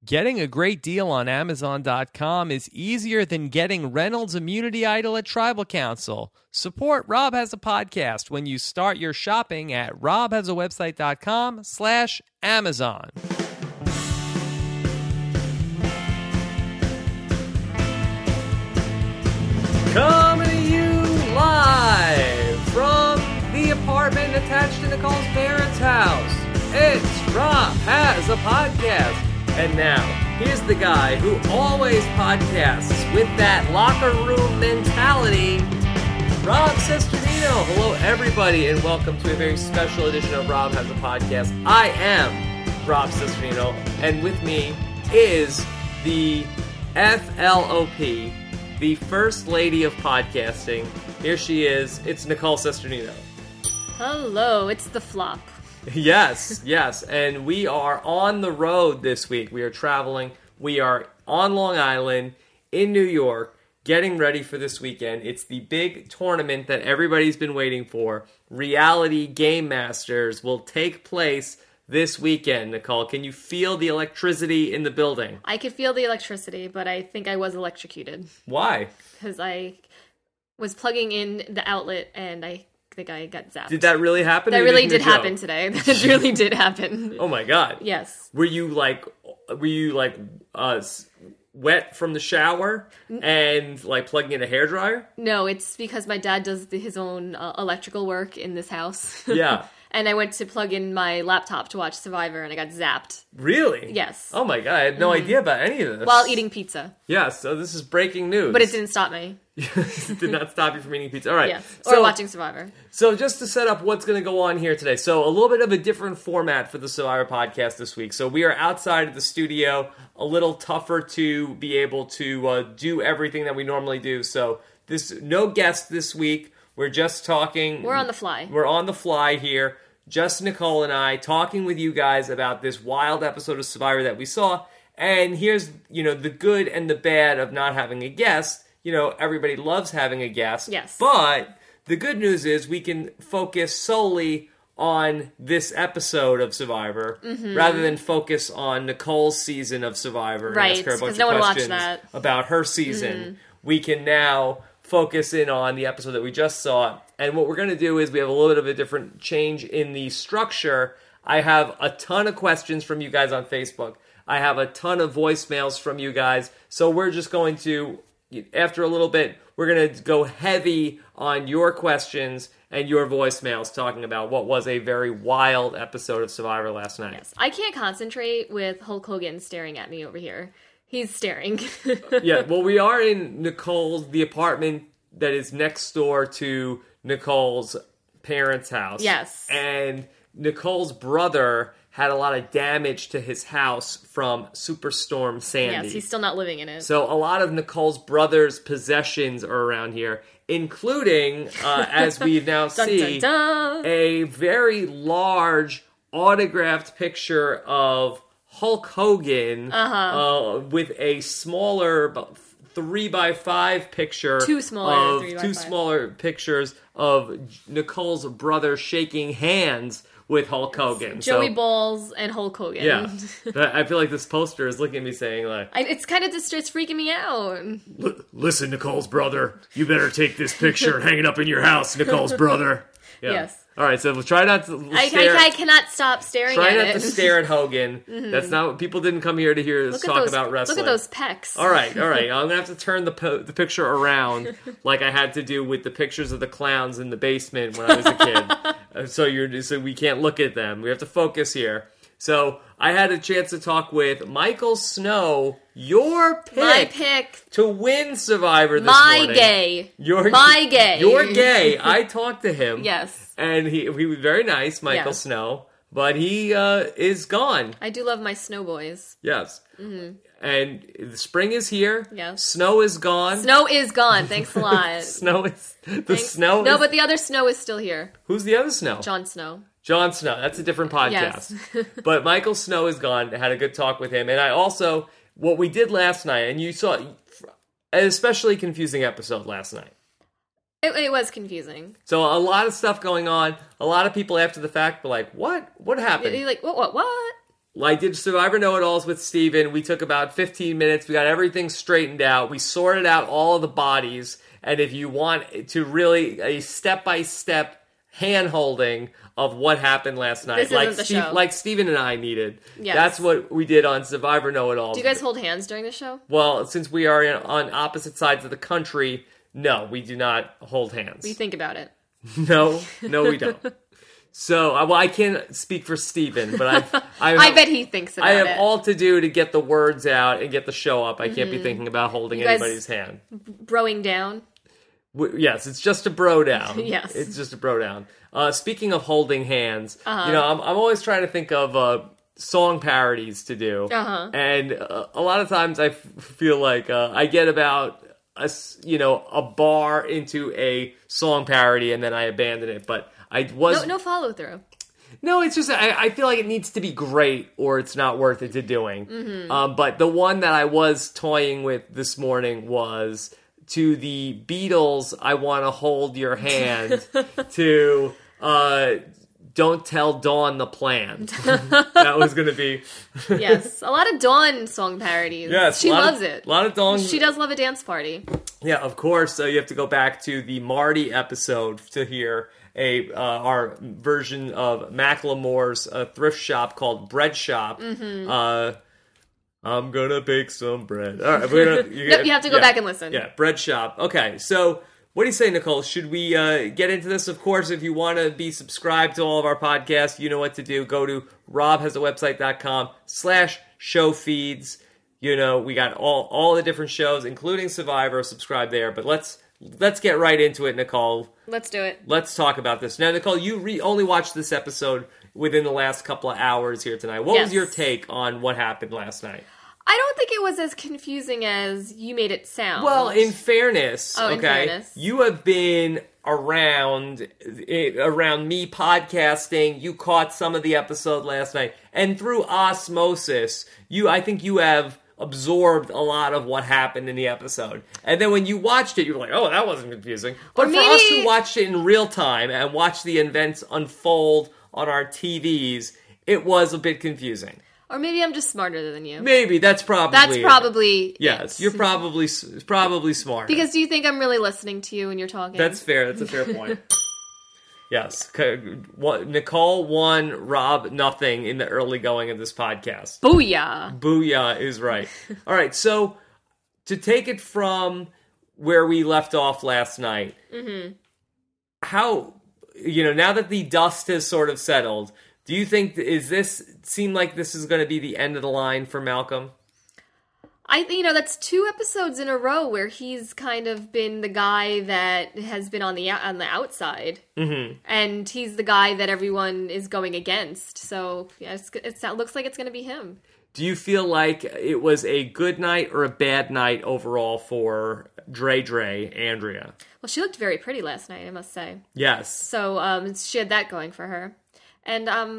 Getting a great deal on Amazon.com is easier than getting Reynolds Immunity Idol at Tribal Council. Support Rob Has a Podcast when you start your shopping at robhasawebsite.com/Amazon. Coming to you live from the apartment attached to Nicole's parents' house. It's Rob Has a Podcast. And now, here's the guy who always podcasts with that locker room mentality, Rob Cesternino. Hello, everybody, and welcome to a very special edition of Rob Has a Podcast. I am Rob Cesternino, and with me is the FLOP, the First Lady of Podcasting. Here she is. It's Nicole Cesternino. Hello, it's the flop. Yes, and we are on the road this week. We are traveling. We are on Long Island, in New York, getting ready for this weekend. It's the big tournament that everybody's been waiting for. Reality Game Masters will take place this weekend. Nicole, can you feel the electricity in the building? I could feel the electricity, but I think I was electrocuted. Why? Because I was plugging in the outlet and I think I got zapped. Did that really happen? That really did happen today. That really did happen. Oh my god. Yes. Were you wet from the shower and like plugging in a hairdryer? No, it's because my dad does his own electrical work in this house. Yeah. And I went to plug in my laptop to watch Survivor and I got zapped. Really? Yes. Oh my god, I had no idea about any of this. While eating pizza. Yeah, so this is breaking news. But it didn't stop me. It did not stop you from eating pizza. All right. Yes. Or watching Survivor. So just to set up what's going to go on here today. So a little bit of a different format for the Survivor podcast this week. So we are outside of the studio, a little tougher to be able to do everything that we normally do. So no guest this week. We're just talking. We're on the fly. We're on the fly here. Just Nicole and I talking with you guys about this wild episode of Survivor that we saw. And here's, the good and the bad of not having a guest. Everybody loves having a guest. Yes. But the good news is we can focus solely on this episode of Survivor rather than focus on Nicole's season of Survivor. Right, and ask her a bunch because no of one watched questions that. about her season. We can now focus in on the episode that we just saw. And what we're going to do is we have a little bit of a different change in the structure. I have a ton of questions from you guys on Facebook. I have a ton of voicemails from you guys. So we're just going to, after a little bit, we're going to go heavy on your questions and your voicemails talking about what was a very wild episode of Survivor last night. Yes. I can't concentrate with Hulk Hogan staring at me over here. He's staring. Yeah, well, we are in the apartment that is next door to Nicole's parents' house. Yes. And Nicole's brother had a lot of damage to his house from Superstorm Sandy. Yes, he's still not living in it. So a lot of Nicole's brother's possessions are around here, including, as we now see, dun, dun. a very large autographed picture of Hulk Hogan with a smaller 3x5 picture. Two smaller 3x5. Two smaller pictures of Nicole's brother shaking hands with Hulk Hogan. Joey Balls and Hulk Hogan. Yeah. I feel like this poster is looking at me saying like... It's kind of just freaking me out. Listen, Nicole's brother, you better take this picture and hang it up in your house, Nicole's brother. Yeah. Yes. All right, so we'll try not to stare. I cannot stop staring at it. Try not to stare at Hogan. That's not what people didn't come here to hear us talk about wrestling. Look at those pecs. All right. I'm going to have to turn the picture around like I had to do with the pictures of the clowns in the basement when I was a kid. So we can't look at them. We have to focus here. So I had a chance to talk with Michael Snow, your pick. My pick. To win Survivor this morning. My gay. You're gay. I talked to him. Yes. And he was very nice, Michael Snow. But he is gone. I do love my snow boys. Yes. Mm-hmm. And the spring is here. Yes. Snow is gone. Snow is gone. Thanks a lot. Snow is... No, but the other Snow is still here. Who's the other Snow? Jon Snow. Jon Snow. That's a different podcast. Yes. But Michael Snow is gone. I had a good talk with him. And I also... What we did last night, and you saw... An especially confusing episode last night. It was confusing. So a lot of stuff going on. A lot of people after the fact were like, what? What happened? You're like, what? I did Survivor Know-It-Alls with Steven. We took about 15 minutes. We got everything straightened out. We sorted out all of the bodies. And if you want to really a step-by-step hand-holding of what happened last night, like Steven and I needed. Yes. That's what we did on Survivor Know-It-Alls. Do you guys hold hands during the show? Well, since we are on opposite sides of the country, no, we do not hold hands. We think about it. No, we don't. So, I can't speak for Steven, but I bet he thinks about it. I have all to do to get the words out and get the show up. I can't be thinking about holding anybody's hand. Broing down? Yes, it's just a bro down. Yes. It's just a bro down. Speaking of holding hands, I'm always trying to think of song parodies to do. And a lot of times I feel like I get about a bar into a song parody and then I abandon it, but no follow through. No, it's just I feel like it needs to be great or it's not worth it to doing. But the one that I was toying with this morning was to the Beatles, I Want to Hold Your Hand, to Don't Tell Dawn the Plan. That was going to be... Yes, a lot of Dawn song parodies. Yes, she loves it. A lot of Dawn... She does love a dance party. Yeah, of course. So you have to go back to the Marty episode to hear our version of Macklemore's thrift shop called Bread Shop. I'm gonna bake some bread. All right, you have to go back and listen. Yeah, Bread Shop. Okay, so what do you say, Nicole? Should we get into this? Of course, if you want to be subscribed to all of our podcasts, you know what to do. Go to robhasawebsite.com/show feeds. We got all the different shows, including Survivor. Subscribe there. But let's get right into it, Nicole. Let's do it. Let's talk about this. Now, Nicole, you only watched this episode within the last couple of hours here tonight. What was your take on what happened last night? I don't think it was as confusing as you made it sound. Well, in fairness, in fairness. You have been around me podcasting. You caught some of the episode last night, and through osmosis, I think you have absorbed a lot of what happened in the episode. And then when you watched it, you were like, oh, that wasn't confusing. But for us who watched it in real time and watched the events unfold on our TVs, it was a bit confusing. Or maybe I'm just smarter than you. Maybe, that's probably it. Yes, you're probably smarter. Because do you think I'm really listening to you when you're talking? That's fair, that's a fair point. Yes. Nicole won, Rob nothing in the early going of this podcast. Booyah! Booyah is right. All right, so to take it from where we left off last night, how, now that the dust has sort of settled, do you think, seem like this is going to be the end of the line for Malcolm? That's 2 episodes in a row where he's kind of been the guy that has been on the outside, and he's the guy that everyone is going against. So yeah, it looks like it's going to be him. Do you feel like it was a good night or a bad night overall for Dre, Andrea? Well, she looked very pretty last night, I must say. Yes. So she had that going for her. And I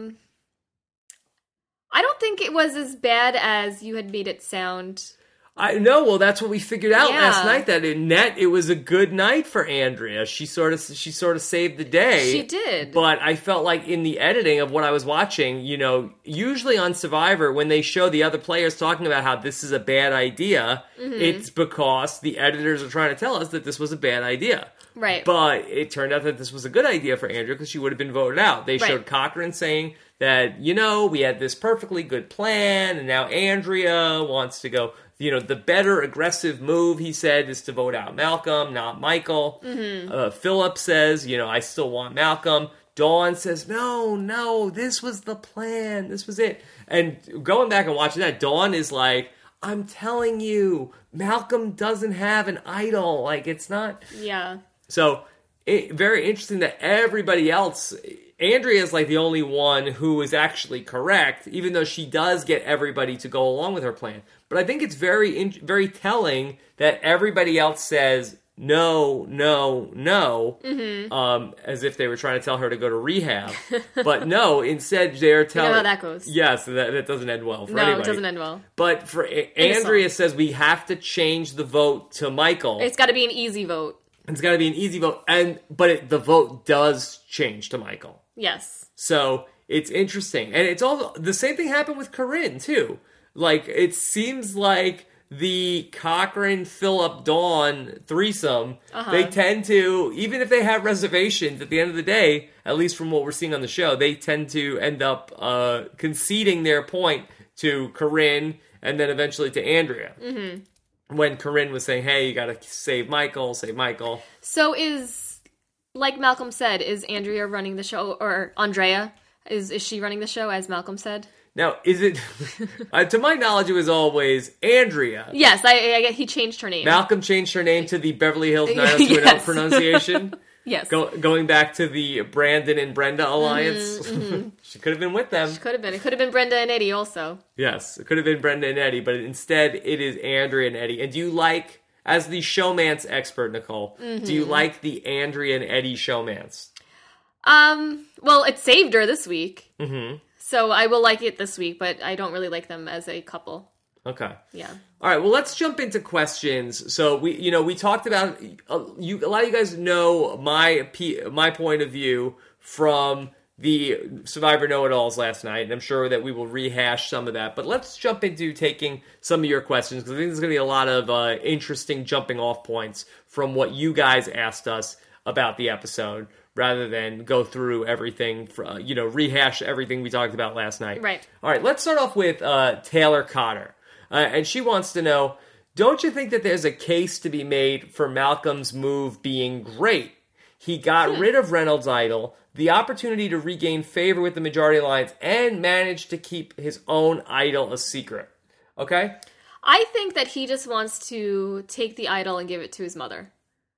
don't think it was as bad as you had made it sound. I know. Well, that's what we figured out last night. That it was a good night for Andrea. She sort of saved the day. She did. But I felt like in the editing of what I was watching, usually on Survivor, when they show the other players talking about how this is a bad idea, it's because the editors are trying to tell us that this was a bad idea. Right. But it turned out that this was a good idea for Andrea because she would have been voted out. They showed Cochran saying that, we had this perfectly good plan, and now Andrea wants to go. The better aggressive move, he said, is to vote out Malcolm, not Michael. Philip says, I still want Malcolm. Dawn says, no, this was the plan. This was it. And going back and watching that, Dawn is like, I'm telling you, Malcolm doesn't have an idol. Like, it's not... Yeah. So, very interesting that everybody else... Andrea is like the only one who is actually correct, even though she does get everybody to go along with her plan. But I think it's very telling that everybody else says no, as if they were trying to tell her to go to rehab. But no, instead they're telling... You know how that goes. Yes, that doesn't end well for anybody. No, it doesn't end well. But for Andrea says we have to change the vote to Michael. It's got to be an easy vote. It's got to be an easy vote, but the vote does change to Michael. Yes. So it's interesting. And it's all the same thing happened with Corinne, too. Like, it seems like the Cochran, Phillip, Dawn threesome, they tend to, even if they have reservations, at the end of the day, at least from what we're seeing on the show, they tend to end up conceding their point to Corinne and then eventually to Andrea. Mm-hmm. When Corinne was saying, hey, you gotta save Michael. So like Malcolm said, is Andrea running the show, or Andrea, is she running the show, as Malcolm said? Now, is it, to my knowledge, it was always Andrea. Yes, he changed her name. Malcolm changed her name to the Beverly Hills 90210 yes. pronunciation. Yes. Going back to the Brandon and Brenda alliance. Mm-hmm. She could have been with them. She could have been. It could have been Brenda and Eddie also. Yes, it could have been Brenda and Eddie, but instead it is Andrea and Eddie. And do you like, as the showmance expert, Nicole, do you like the Andrea and Eddie showmance? Well, it saved her this week. Mm-hmm. So I will like it this week, but I don't really like them as a couple. Okay. Yeah. All right. Well, let's jump into questions. So we talked about a lot of you guys know my point of view from the Survivor Know-It-Alls last night, and I'm sure that we will rehash some of that. But let's jump into taking some of your questions, because I think there's going to be a lot of interesting jumping off points from what you guys asked us about the episode, rather than go through everything, rehash everything we talked about last night. Right. All right, let's start off with Taylor Cotter. And she wants to know, don't you think that there's a case to be made for Malcolm's move being great? He got rid of Reynolds' idol, the opportunity to regain favor with the Majority Alliance, and managed to keep his own idol a secret. Okay? I think that he just wants to take the idol and give it to his mother.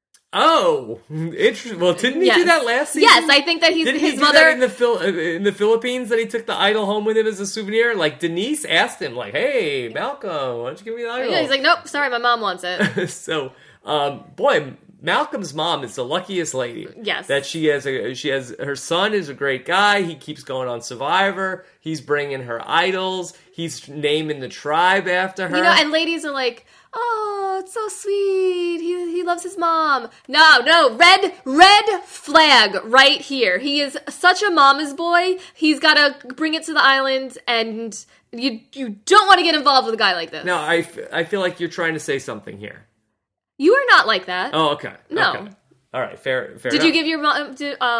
Oh, interesting. Well, didn't he do that last season? Yes, I think that his mother that in the Philippines, that he took the idol home with him as a souvenir. Like, Denise asked him, like, "Hey, Malcolm, why don't you give me the idol?" Yeah, he's like, "Nope, sorry, my mom wants it." So, boy, Malcolm's mom is the luckiest lady. Yes, that she has her son is a great guy. He keeps going on Survivor. He's bringing her idols. He's naming the tribe after her. And ladies are like, "Oh, it's so sweet. He loves his mom." No, red flag right here. He is such a mama's boy. He's got to bring it to the island, and you don't want to get involved with a guy like this. No, I feel like you're trying to say something here. You are not like that. Oh, okay. No. Okay. All right, fair Did enough. you give your mom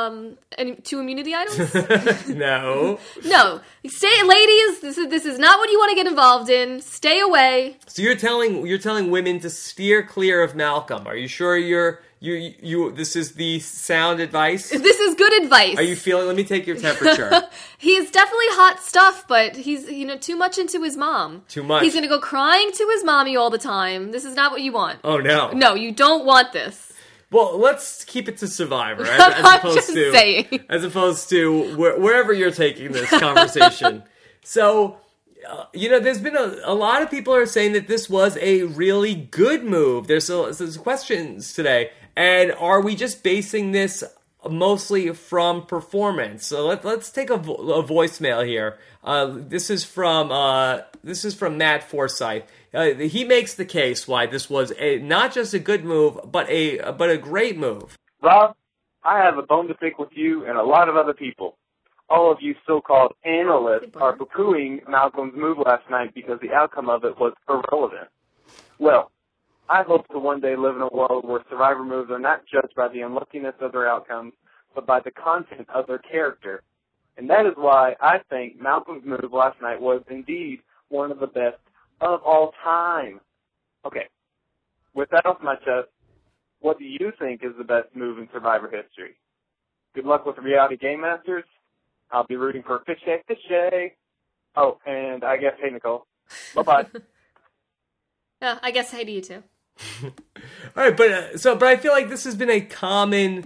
two immunity items? No. No. Stay, ladies. This is not what you want to get involved in. Stay away. So you're telling women to steer clear of Malcolm. Are you sure you this is the sound advice? This is good advice. Are you feeling? Let me take your temperature. He's definitely hot stuff, but he's too much into his mom. Too much. He's gonna go crying to his mommy all the time. This is not what you want. Oh no. No, you don't want this. Well, let's keep it to Survivor, as opposed to wherever you're taking this conversation. So, there's been a lot of people are saying that this was a really good move. There's questions today, and are we just basing this mostly from performance? So let's take a voicemail here. This is from Matt Forsyth. He makes the case why this was not just a good move, but a great move. Rob, I have a bone to pick with you and a lot of other people. All of you so-called analysts are poo-pooing Malcolm's move last night because the outcome of it was irrelevant. Well, I hope to one day live in a world where Survivor moves are not judged by the unluckiness of their outcomes, but by the content of their character. And that is why I think Malcolm's move last night was indeed one of the best of all time. Okay, with that off my chest, what do you think is the best move in Survivor history? Good luck with the Reality Game Masters. I'll be rooting for Fishy. Oh, and I guess, hey, Nicole. Bye-bye. Yeah, I guess hey to you too. All right, but I feel like this has been a common.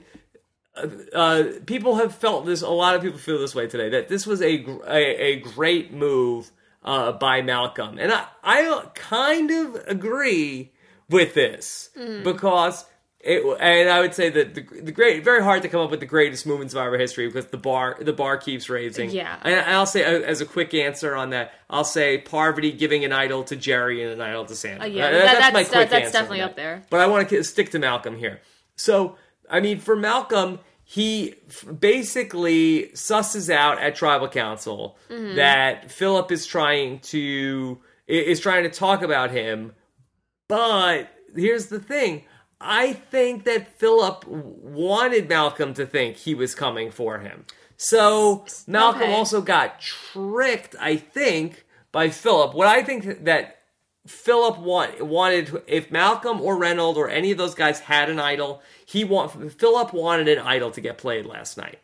People have felt this. A lot of people feel this way today. That this was a great move by Malcolm, and I kind of agree with this because and I would say that the great, very hard to come up with the greatest move in Survivor history because the bar keeps raising. Yeah, and I'll say as a quick answer on that, I'll say Parvati giving an idol to Jerry and an idol to Sandra. Yeah, that's my quick answer. That's definitely up there. But I want to stick to Malcolm here. So I mean, for Malcolm, he basically susses out at Tribal Council that Philip is trying to talk about him. But here's the thing. I think that Philip wanted Malcolm to think he was coming for him. So Malcolm also got tricked, I think, by Philip. What I think that Philip wanted, if Malcolm or Reynolds or any of those guys had an idol, Philip wanted an idol to get played last night.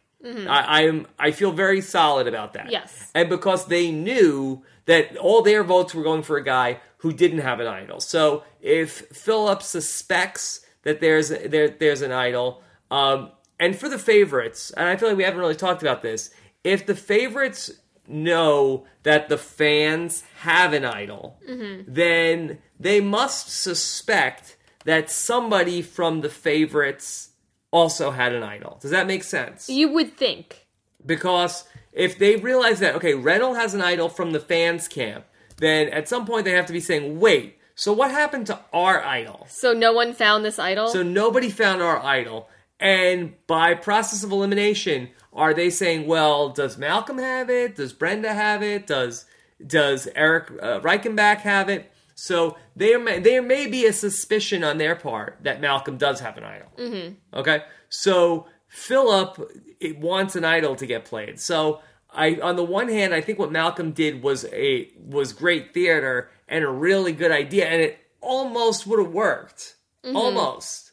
I feel very solid about that. Yes. And because they knew that all their votes were going for a guy who didn't have an idol. So if Philip suspects that there's an idol, and for the favorites, and I feel like we haven't really talked about this, if the favorites know that the fans have an idol, then they must suspect that somebody from the favorites also had an idol. Does that make sense? You would think. Because if they realize that, okay, Reynolds has an idol from the fans' camp, then at some point they have to be saying, wait, so what happened to our idol? So no one found this idol? So nobody found our idol. And by process of elimination, are they saying, well, does Malcolm have it? Does Brenda have it? Does Eric Reichenbach have it? So there may be a suspicion on their part that Malcolm does have an idol. Okay? So Philip wants an idol to get played. So on the one hand, I think what Malcolm did was great theater and a really good idea, and it almost would have worked. Almost.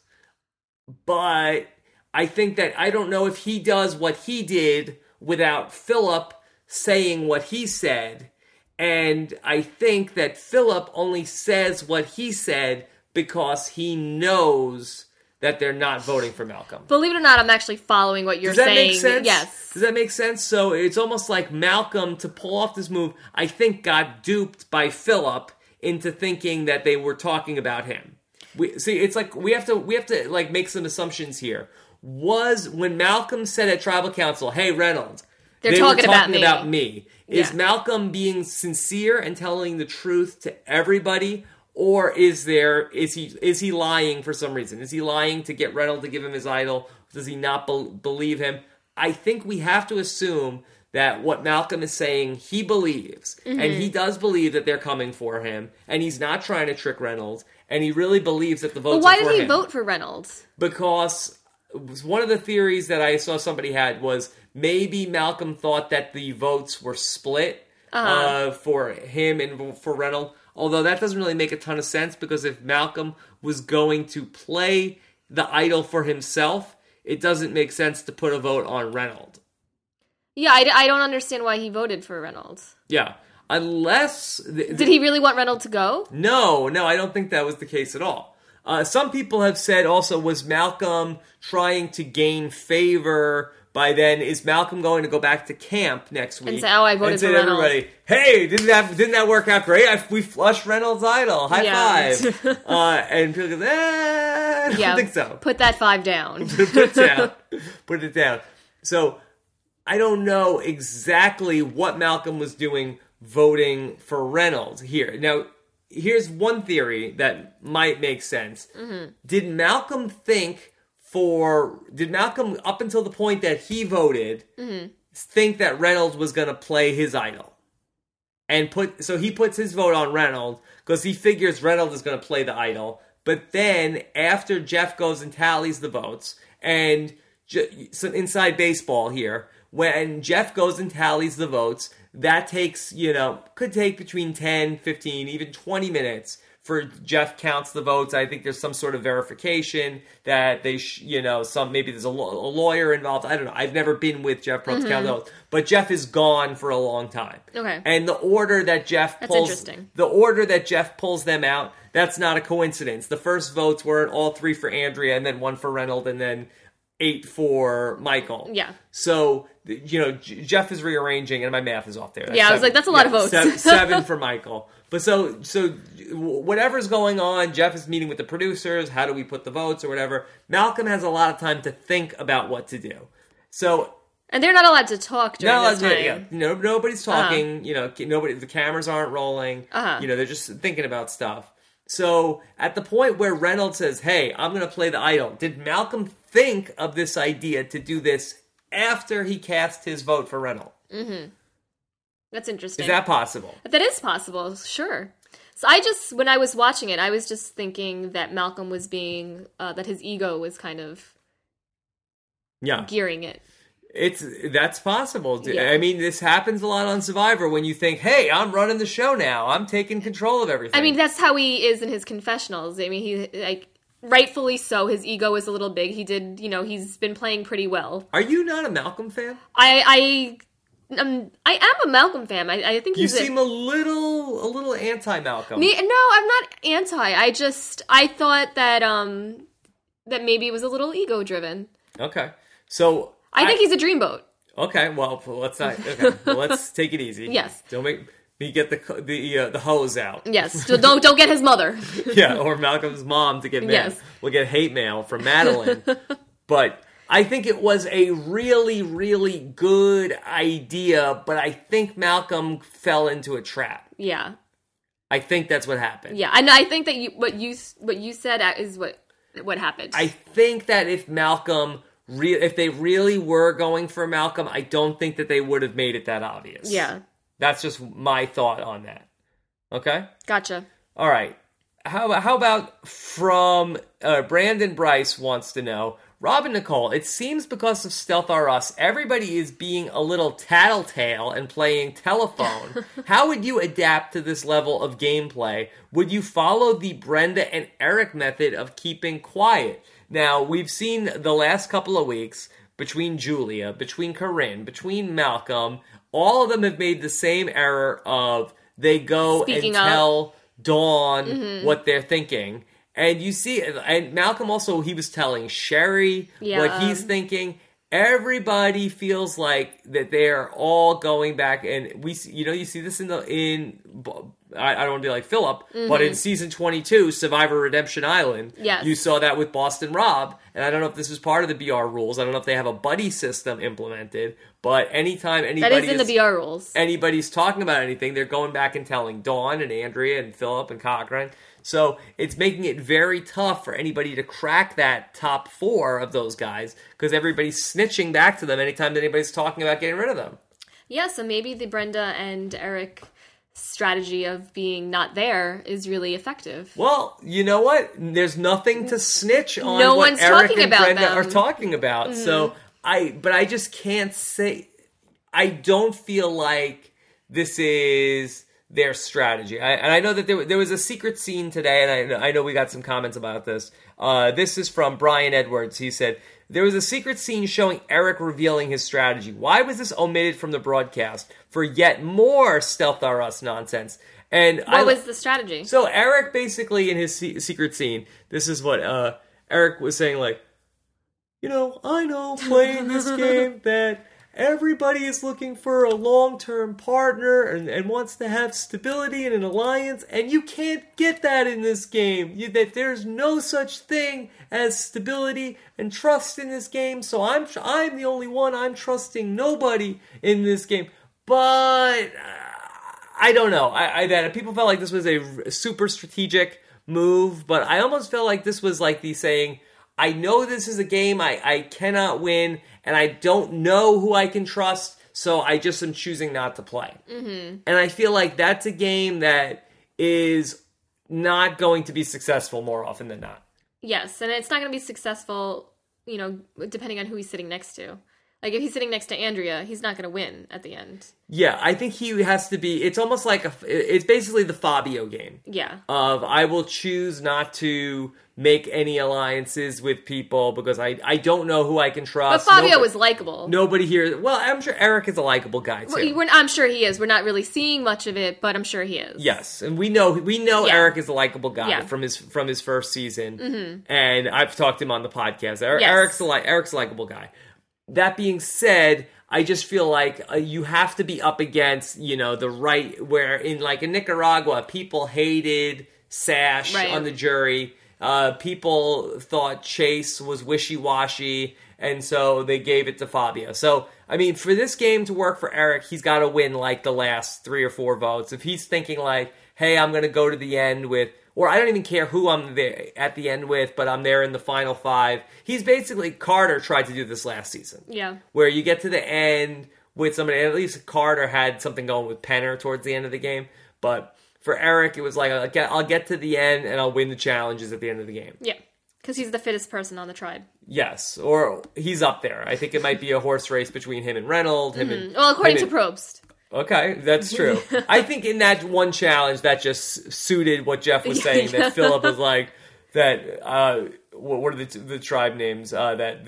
But I think that I don't know if he does what he did without Philip saying what he said. And I think that Philip only says what he said because he knows that they're not voting for Malcolm. Believe it or not, I'm actually following what you're saying. Does that make sense? Yes. Does that make sense? So it's almost like Malcolm, to pull off this move, I think got duped by Philip into thinking that they were talking about him. It's like we have to like make some assumptions here. Was when Malcolm said at Tribal Council, "Hey Reynolds, they were talking about me." Is Malcolm being sincere and telling the truth to everybody, or is he lying for some reason? Is he lying to get Reynolds to give him his idol? Does he not believe him? I think we have to assume that what Malcolm is saying, he believes, and he does believe that they're coming for him, and he's not trying to trick Reynolds, and he really believes that the votes are for him. But why did he vote for Reynolds? Because one of the theories that I saw somebody had was maybe Malcolm thought that the votes were split for him and for Reynolds. Although that doesn't really make a ton of sense, because if Malcolm was going to play the idol for himself, it doesn't make sense to put a vote on Reynolds. Yeah, I don't understand why he voted for Reynolds. Yeah, unless... Did he really want Reynolds to go? No, I don't think that was the case at all. Some people have said also, was Malcolm trying to gain favor by then? Is Malcolm going to go back to camp next week? And say, I voted for Reynolds. Everybody, hey, didn't that work out great? We flushed Reynolds' idol. High five. And people go, I don't think so. Put that 5 down. Put it down. So I don't know exactly what Malcolm was doing voting for Reynolds here. Now, here's one theory that might make sense. Did Malcolm, up until the point that he voted, think that Reynolds was going to play his idol? So he puts his vote on Reynolds because he figures Reynolds is going to play the idol. But then after Jeff goes and tallies the votes, and some inside baseball here, when Jeff goes and tallies the votes, that takes, could take between 10, 15, even 20 minutes for Jeff counts the votes. I think there's some sort of verification that they, maybe there's a lawyer involved. I don't know. I've never been with Jeff Probst to count the votes. But Jeff is gone for a long time. Okay. And the order that Jeff pulls them out, that's not a coincidence. The first votes were all 3 for Andrea, and then 1 for Reynolds, and then 8 for Michael. Yeah. So, Jeff is rearranging, and my math is off there. That's I was like, that's a lot of votes. 7 for Michael. But so whatever's going on, Jeff is meeting with the producers. How do we put the votes or whatever? Malcolm has a lot of time to think about what to do. So... And they're not allowed to talk during this time. Nobody's talking. The cameras aren't rolling. They're just thinking about stuff. So at the point where Reynolds says, hey, I'm going to play the idol, did Malcolm think of this idea to do this after he cast his vote for Reynolds? Mm-hmm. That's interesting. Is that possible? That is possible, sure. So when I was watching it, I was just thinking that Malcolm was being, that his ego was kind of gearing it. That's possible. Yeah. I mean, this happens a lot on Survivor when you think, hey, I'm running the show now. I'm taking control of everything. I mean, that's how he is in his confessionals. I mean, he, rightfully so, his ego is a little big. He did, he's been playing pretty well. Are you not a Malcolm fan? I am a Malcolm fan. I think you seem a little anti-Malcolm. No, I'm not anti. I thought that that maybe it was a little ego driven. Okay, so I think he's a dreamboat. Okay, well let's not. Okay, well, let's take it easy. Yes, don't make me get the hose out. Yes, don't get his mother. Yeah, or Malcolm's mom to get mad. Yes, we'll get hate mail from Madeline. But I think it was a really, really good idea, but I think Malcolm fell into a trap. Yeah. I think that's what happened. Yeah, and I think that what you said is what happened. I think that if Malcolm, if they really were going for Malcolm, I don't think that they would have made it that obvious. Yeah. That's just my thought on that. Okay? Gotcha. All right. How about from Brandon Bryce wants to know, Rob and Nicole, it seems because of Stealth R Us, everybody is being a little tattletale and playing telephone. How would you adapt to this level of gameplay? Would you follow the Brenda and Eric method of keeping quiet? Now, we've seen the last couple of weeks between Julia, between Corinne, between Malcolm, all of them have made the same error of they go Speaking and tell up. Dawn what they're thinking. And you see, and Malcolm also, he was telling Sherry what he's thinking. Everybody feels like that they're all going back, and you see this I don't want to be like Philip, but in season 22, Survivor Redemption Island, you saw that with Boston Rob, and I don't know if this was part of the BR rules. I don't know if they have a buddy system implemented, but anytime anybody that is in the BR rules, anybody's talking about anything, they're going back and telling Dawn and Andrea and Philip and Cochran. So it's making it very tough for anybody to crack that top four of those guys because everybody's snitching back to them anytime anybody's talking about getting rid of them. Yeah, so maybe the Brenda and Eric strategy of being not there is really effective. Well, you know what? There's nothing to snitch on no what one's Eric talking and about Brenda them. are talking about. So I just can't say. I don't feel like this is their strategy. I know that there was a secret scene today, and I know we got some comments about this. This is from Brian Edwards. He said, there was a secret scene showing Eric revealing his strategy. Why was this omitted from the broadcast for yet more Stealth R Us nonsense? And what was the strategy? So Eric basically in his secret scene, this is what Eric was saying, like, I know playing this game that everybody is looking for a long-term partner and wants to have stability in an alliance, and you can't get that in this game. That there's no such thing as stability and trust in this game, so I'm the only one. I'm trusting nobody in this game. But I don't know. That people felt like this was a super strategic move, but I almost felt like this was like the saying, I know this is a game I cannot win, and I don't know who I can trust, so I just am choosing not to play. Mm-hmm. And I feel like that's a game that is not going to be successful more often than not. Yes, and it's not going to be successful, depending on who he's sitting next to. Like, if he's sitting next to Andrea, he's not going to win at the end. Yeah, I think he has to be... It's almost like... It's basically the Fabio game. Yeah. Of, I will choose not to make any alliances with people because I don't know who I can trust. But Fabio was likable. Nobody here... Well, I'm sure Eric is a likable guy, too. Well, I'm sure he is. We're not really seeing much of it, but I'm sure he is. Yes, and we know Eric is a likable guy from his first season. Mm-hmm. And I've talked to him on the podcast. Eric's a likable guy. That being said, I just feel like you have to be up against, the right, where in Nicaragua, people hated Sash on the jury. People thought Chase was wishy-washy, and so they gave it to Fabio. So, I mean, for this game to work for Eric, he's got to win, the last 3 or 4 votes. If he's thinking hey, I'm going to go to the end with, or I don't even care who I'm there at the end with, but I'm there in the final 5. He's basically, Carter tried to do this last season. Yeah. Where you get to the end with somebody, at least Carter had something going with Penner towards the end of the game, but for Eric, it was like, I'll get to the end and I'll win the challenges at the end of the game. Yeah. Because he's the fittest person on the tribe. Yes, or he's up there. I think it might be a horse race between him and Reynolds. Well, according to Probst. Okay, that's true. I think in that one challenge, that just suited what Jeff was saying, that Philip was like, that, what are the tribe names? That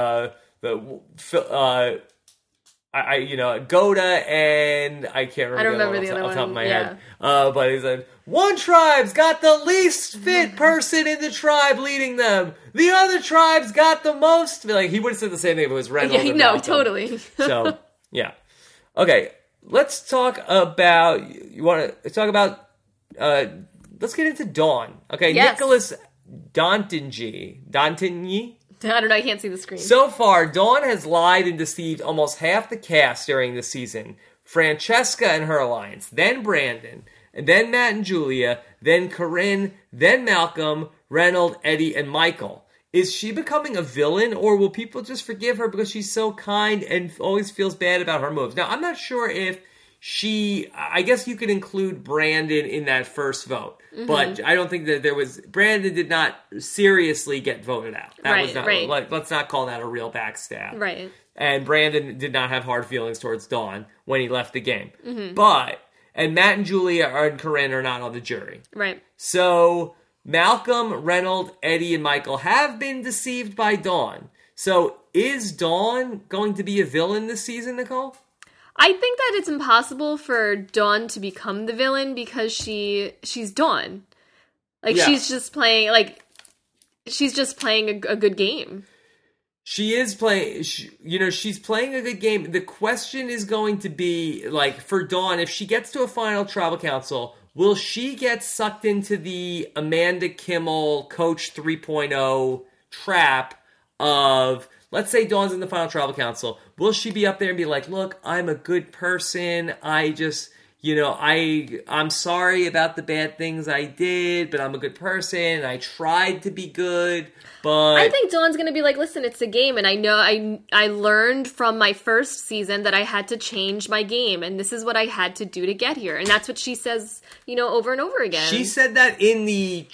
Goda and I can't remember. I don't remember the other off the top of my head. Yeah. But he said, one tribe's got the least fit person in the tribe leading them. The other tribe's got the most. Like, he would have said the same thing if it was Reynolds. Yeah, no, totally. So, yeah. Okay, let's talk about, let's get into Dawn. Okay, yes. Nicholas Dantigny. I don't know, I can't see the screen. So far, Dawn has lied and deceived almost half the cast during the season. Francesca and her alliance, then Brandon, and then Matt and Julia, then Corinne, then Malcolm, Reynolds, Eddie, and Michael. Is she becoming a villain, or will people just forgive her because she's so kind and always feels bad about her moves? Now, I'm not sure if I guess you could include Brandon in that first vote, but I don't think that Brandon did not seriously get voted out. That was not, right. Let's not call that a real backstab. Right. And Brandon did not have hard feelings towards Dawn when he left the game. And Matt and Julia and Corinne are not on the jury. Right. So Malcolm, Reynolds, Eddie, and Michael have been deceived by Dawn. So is Dawn going to be a villain this season, Nicole? I think that it's impossible for Dawn to become the villain because she's Dawn. Like, yeah. she's just playing a good game. She is playing, she's playing a good game. The question is going to be, like, for Dawn, if she gets to a final tribal council, will she get sucked into the Amanda Kimmel Coach 3.0 trap of, let's say Dawn's in the final tribal council, will she be up there and be like, look, I'm a good person, I just, I'm sorry about the bad things I did, but I'm a good person, I tried to be good, but... I think Dawn's going to be like, listen, it's a game, and I know I learned from my first season that I had to change my game, and this is what I had to do to get here, and that's what she says, over and over again. She said that in the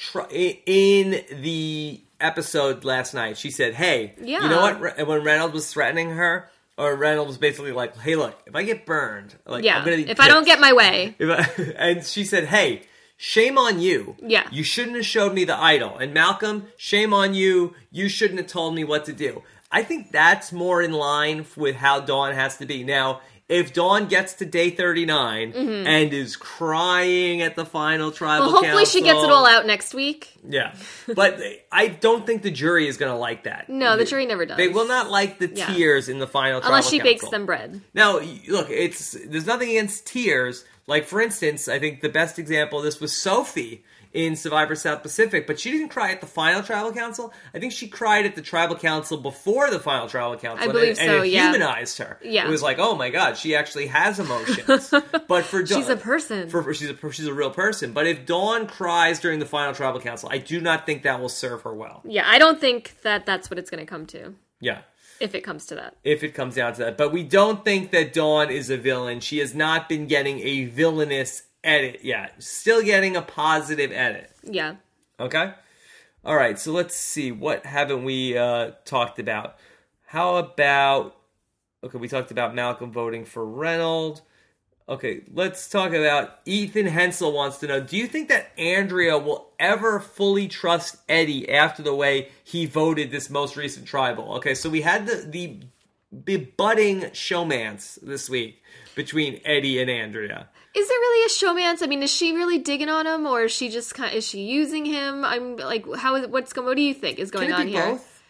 episode last night. She said, hey, you know what? When Reynolds was threatening her, or Reynolds was basically like, hey, look, if I get burned, I'm going to be if I don't get my way. And she said, hey, shame on you. Yeah. You shouldn't have showed me the idol. And Malcolm, shame on you. You shouldn't have told me what to do. I think that's more in line with how Dawn has to be. Now, if Dawn gets to day 39 and is crying at the final tribal council... hopefully she gets it all out next week. Yeah. But I don't think the jury is going to like that. No, the jury never does. They will not like the tears in the final tribal council. Unless she bakes them bread. Now, look, there's nothing against tears. Like, for instance, I think the best example of this was Sophie in Survivor South Pacific, but she didn't cry at the final tribal council. I think she cried at the tribal council before the final tribal council. I believe and it humanized her. Yeah. It was like, oh my God, she actually has emotions. But for Dawn, she's a person. She's a real person. But if Dawn cries during the final tribal council, I do not think that will serve her well. Yeah, I don't think that that's what it's going to come to. Yeah. If it comes to that. If it comes down to that. But we don't think that Dawn is a villain. She has not been getting a villainous edit yet. Still getting a positive edit. Yeah. Okay? All right, so let's see. What haven't we talked about? How about... Okay, we talked about Malcolm voting for Reynolds. Okay, let's talk about... Ethan Hensel wants to know, do you think that Andrea will ever fully trust Eddie after the way he voted this most recent tribal? Okay, so we had the budding showmance this week between Eddie and Andrea. Is there really a showmance? I mean, is she really digging on him, or is she just is she using him? I'm like, what do you think is going on here? Both?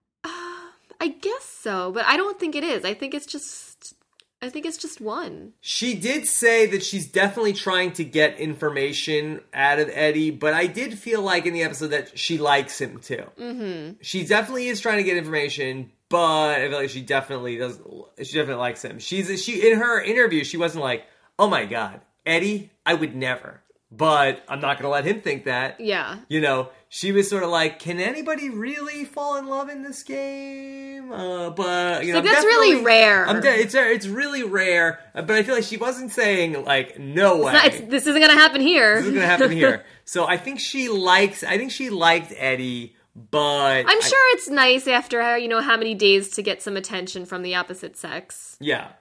I guess so, but I don't think it is. I think it's just one. She did say that she's definitely trying to get information out of Eddie, but I did feel like in the episode that she likes him too. Mm-hmm. She definitely is trying to get information, but I feel like she definitely does. She definitely likes him. She in her interview, she wasn't like, oh my God, Eddie, I would never. but I'm not going to let him think that. Yeah. You know, she was sort of like, can anybody really fall in love in this game? But, you know, that's really rare. It's really rare, but I feel like she wasn't saying, like, no way. This isn't going to happen here. This isn't going to happen here. So I think she liked Eddie, but... I'm sure it's nice after, you know, how many days to get some attention from the opposite sex. Yeah.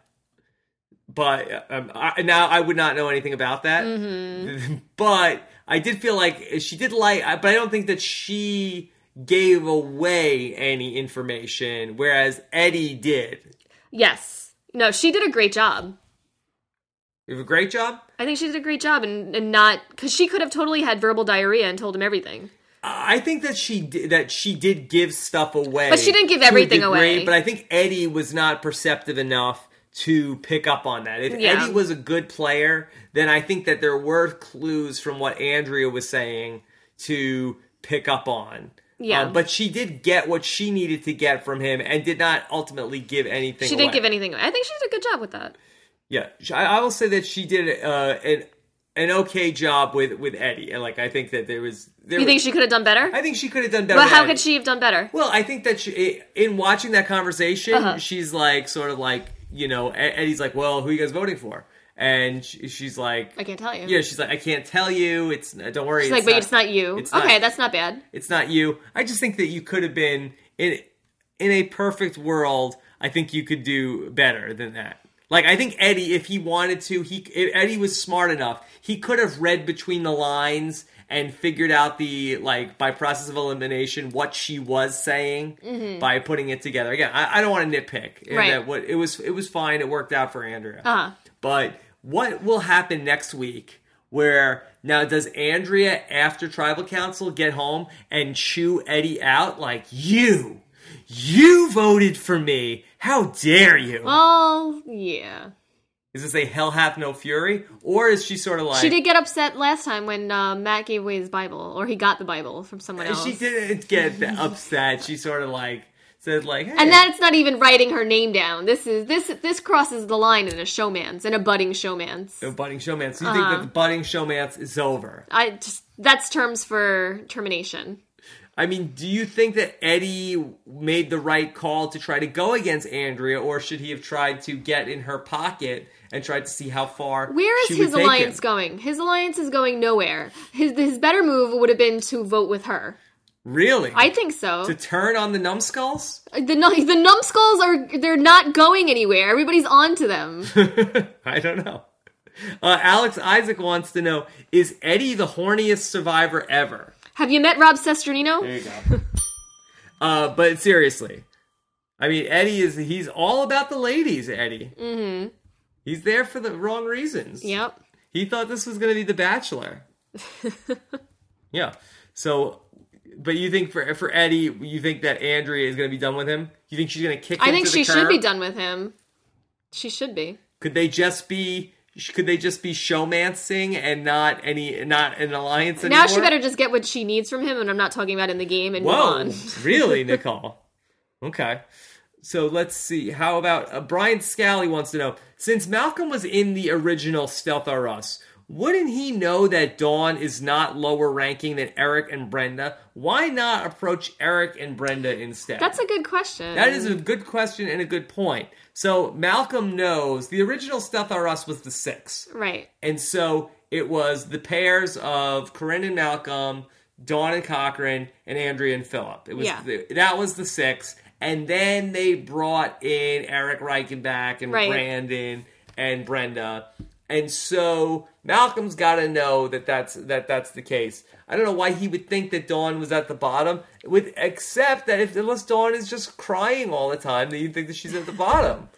But now I would not know anything about that. Mm-hmm. But I did feel like she did like... But I don't think that she gave away any information, whereas Eddie did. Yes. No, she did a great job. You have a great job? I think she did a great job and not... Because she could have totally had verbal diarrhea and told him everything. I think that she did give stuff away. But she didn't give everything away. But I think Eddie was not perceptive enough to pick up on that. If Eddie was a good player, then I think that there were clues from what Andrea was saying to pick up on. Yeah. But she did get what she needed to get from him and did not ultimately give anything away. She didn't give anything away. I think she did a good job with that. Yeah. I will say that she did an okay job with Eddie. And, like, I think that there was... You think she could have done better? I think she could have done better. But how could she have done better? Well, I think that in watching that conversation, she's like, sort of like, you know, Eddie's like, well, who are you guys voting for? And she's like... I can't tell you. Yeah, she's like, I can't tell you. Don't worry. She's like, but it's not you. Okay, that's not bad. It's not you. I just think that you could have been, in a perfect world, I think you could do better than that. Like, I think Eddie, if he wanted to, if Eddie was smart enough, he could have read between the lines and figured out by process of elimination, what she was saying by putting it together. Again, I don't want to nitpick. Right. It was fine. It worked out for Andrea. Uh-huh. But what will happen next week where, now does Andrea, after Tribal Council, get home and chew Eddie out like, you voted for me. How dare you? Well, yeah. Is this a hell hath no fury? Or is she sort of like... She did get upset last time when Matt gave away his Bible, or he got the Bible from someone else. She didn't get upset. She sort of like said like, hey. And that's not even writing her name down. This crosses the line in a budding showman's. A budding showman. So you think that the budding showman's is over? That's terms for termination. I mean, do you think that Eddie made the right call to try to go against Andrea, or should he have tried to get in her pocket and tried to see how far Where is his alliance going? His alliance is going nowhere. His better move would have been to vote with her. Really? I think so. To turn on the numbskulls? The numbskulls they're not going anywhere. Everybody's on to them. I don't know. Alex Isaac wants to know, is Eddie the horniest survivor ever? Have you met Rob Sesternino? There you go. But seriously, I mean, he's all about the ladies, Eddie. Mm-hmm. He's there for the wrong reasons. Yep. He thought this was going to be The Bachelor. Yeah. So, but you think for Eddie, you think that Andrea is going to be done with him? You think she's going to kick him to the curb? I think she should be done with him. She should be. Could they just be showmancing and not an alliance anymore? Now she better just get what she needs from him, and I'm not talking about in the game, and move on. Really, Nicole? Okay. So let's see. How about Brian Scally wants to know, since Malcolm was in the original Stealth R Us, wouldn't he know that Dawn is not lower ranking than Eric and Brenda? Why not approach Eric and Brenda instead? That's a good question. That is a good question and a good point. So Malcolm knows the original Stealth R Us was the 6. Right. And so it was the pairs of Corinne and Malcolm, Dawn and Cochran, and Andrea and Philip. That was the 6. And then they brought in Eric Reichenbach and Brandon and Brenda. And so Malcolm's got to know that's the case. I don't know why he would think that Dawn was at the bottom, except that unless Dawn is just crying all the time, then you'd think that she's at the bottom.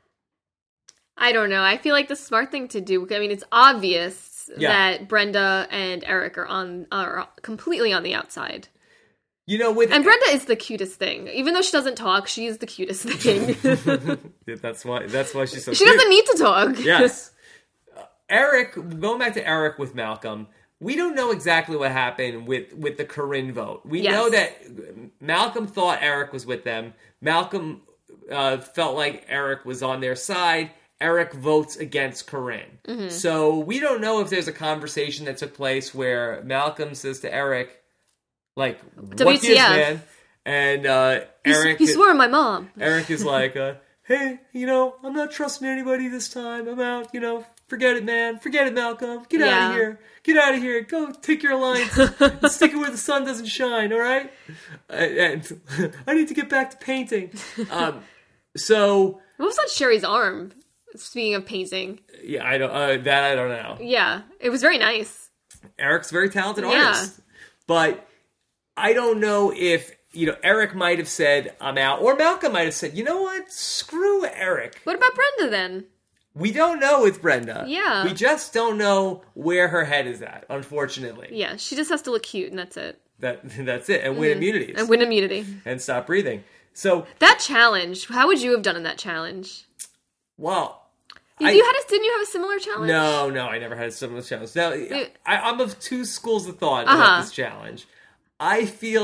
I don't know. I feel like the smart thing to do, I mean, it's obvious that Brenda and Eric are completely on the outside. You know, and Brenda is the cutest thing. Even though she doesn't talk, she is the cutest thing. That's why she's so She cute. doesn't need to talk. Yes. Eric, going back to Eric with Malcolm, we don't know exactly what happened with the Corinne vote. We know that Malcolm thought Eric was with them. Malcolm felt like Eric was on their side, Eric votes against Corinne. Mm-hmm. So we don't know if there's a conversation that took place where Malcolm says to Eric, like, WTF. what gives, man? And Eric... He swore at my mom. Eric is like, hey, I'm not trusting anybody this time. I'm out, forget it, man. Forget it, Malcolm. Get out of here. Get out of here. Go take your alliance and stick it where the sun doesn't shine, all right? And I need to get back to painting. So... What was on Sherry's arm? Speaking of painting. Yeah, I don't know. Yeah, it was very nice. Eric's a very talented artist. But I don't know if, Eric might have said, I'm out. Or Malcolm might have said, you know what? Screw Eric. What about Brenda then? We don't know with Brenda. Yeah. We just don't know where her head is at, unfortunately. Yeah, she just has to look cute and that's it. That's it. And win immunities. And win immunity. And stop breathing. So that challenge, how would you have done in that challenge? Well, didn't you have a similar challenge? No, I never had a similar challenge. Now, I'm of two schools of thought about this challenge. I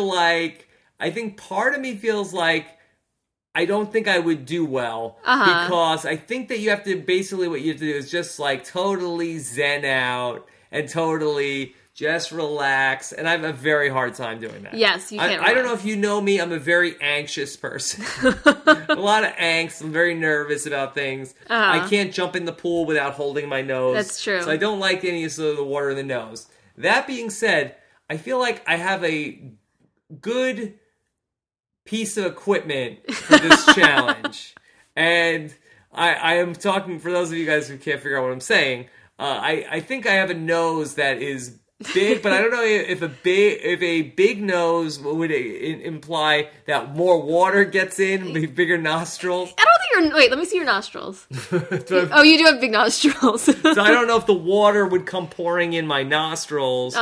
think part of me feels like I don't think I would do well because I think that you have to, basically what you have to do is just like totally zen out and totally just relax, and I have a very hard time doing that. Yes, you can't. I don't know if you know me. I'm a very anxious person. A lot of angst. I'm very nervous about things. I can't jump in the pool without holding my nose. That's true. So I don't like any of the water in the nose. That being said, I feel like I have a good piece of equipment for this challenge. And I am talking, for those of you guys who can't figure out what I'm saying, I think I have a nose that is big, but I don't know if a big nose would imply that more water gets in, bigger nostrils. I don't think wait, let me see your nostrils. Oh, you do have big nostrils. So I don't know if the water would come pouring in my nostrils,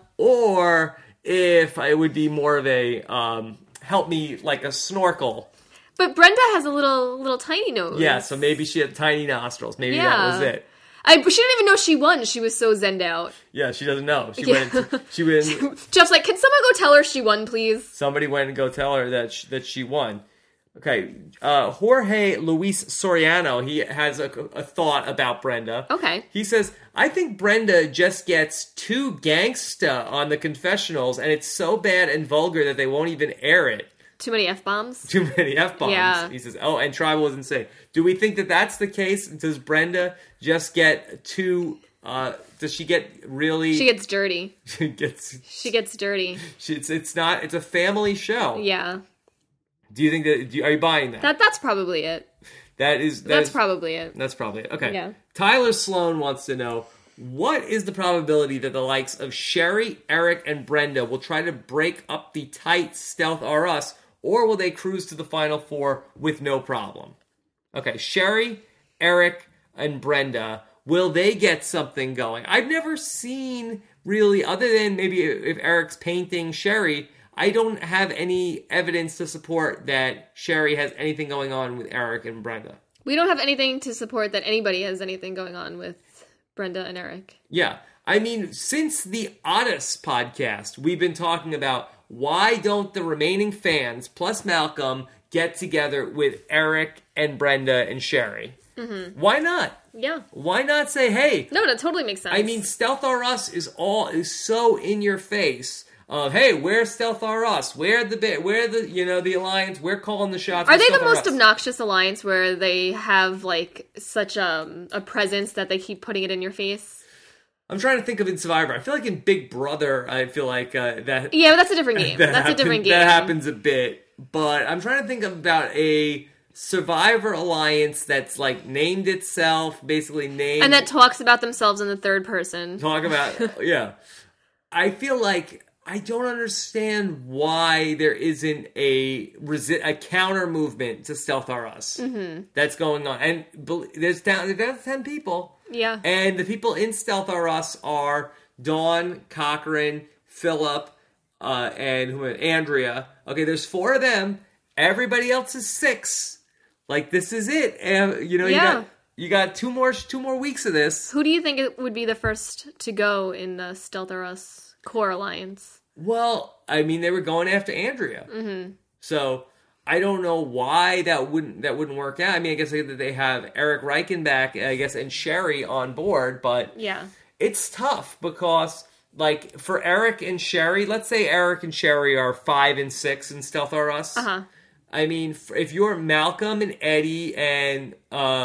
or if it would be more of a help me like a snorkel. But Brenda has a little tiny nose. Yeah, so maybe she had tiny nostrils. Maybe that was it. She didn't even know she won. She was so zenned out. Yeah, she doesn't know. She went. Jeff's like, can someone go tell her she won, please? Somebody went and go tell her that she won. Okay, Jorge Luis Soriano, he has a thought about Brenda. Okay. He says, I think Brenda just gets too gangsta on the confessionals, and it's so bad and vulgar that they won't even air it. Too many F-bombs? Too many F-bombs. Yeah. He says, and Tribal was insane. Do we think that that's the case? Does Brenda just get too... does she get really... She gets dirty. She gets dirty. It's a family show. Yeah. Do you think that... Are you buying that? That's probably it. That's probably it. That's probably it. Okay. Yeah. Tyler Sloan wants to know, what is the probability that the likes of Sherry, Eric, and Brenda will try to break up the tight Stealth R Us, or will they cruise to the Final Four with no problem? Okay, Sherry, Eric, and Brenda, will they get something going? I've never seen, really, other than maybe if Eric's painting Sherry, I don't have any evidence to support that Sherry has anything going on with Eric and Brenda. We don't have anything to support that anybody has anything going on with Brenda and Eric. Yeah. I mean, since the Otis podcast, we've been talking about why don't the remaining fans, plus Malcolm, get together with Eric and Brenda and Sherry? Mm-hmm. Why not? Yeah. Why not say, hey... No, that totally makes sense. I mean, Stealth R Us is so in your face of, hey, where's Stealth R Us? Where the Alliance? We're calling the shots. Are they the most obnoxious alliance where they have, like, such a presence that they keep putting it in your face? I'm trying to think of in Survivor. I feel like in Big Brother, I feel like that... Yeah, but that's a different game. That's a different game. That happens a bit. But I'm trying to think about a Survivor alliance that's, like, named itself, basically named... And that talks about themselves in the third person. Yeah. I feel like... I don't understand why there isn't a counter movement to Stealth R Us that's going on. And there's down 10 people. Yeah. And the people in Stealth R Us are Dawn, Cochran, Philip, and Andrea. Okay, there's 4 of them. Everybody else is 6. Like, this is it. And, you got two more weeks of this. Who do you think it would be the first to go in the Stealth R Us core alliance? Well, I mean, they were going after Andrea. Mm-hmm. So, I don't know why that wouldn't work out. I mean, I guess they have Eric Reichenbach, I guess, and Sherry on board, but it's tough because, like, for Eric and Sherry, let's say Eric and Sherry are 5 and 6 in Stealth R Us. I mean, if you're Malcolm and Eddie and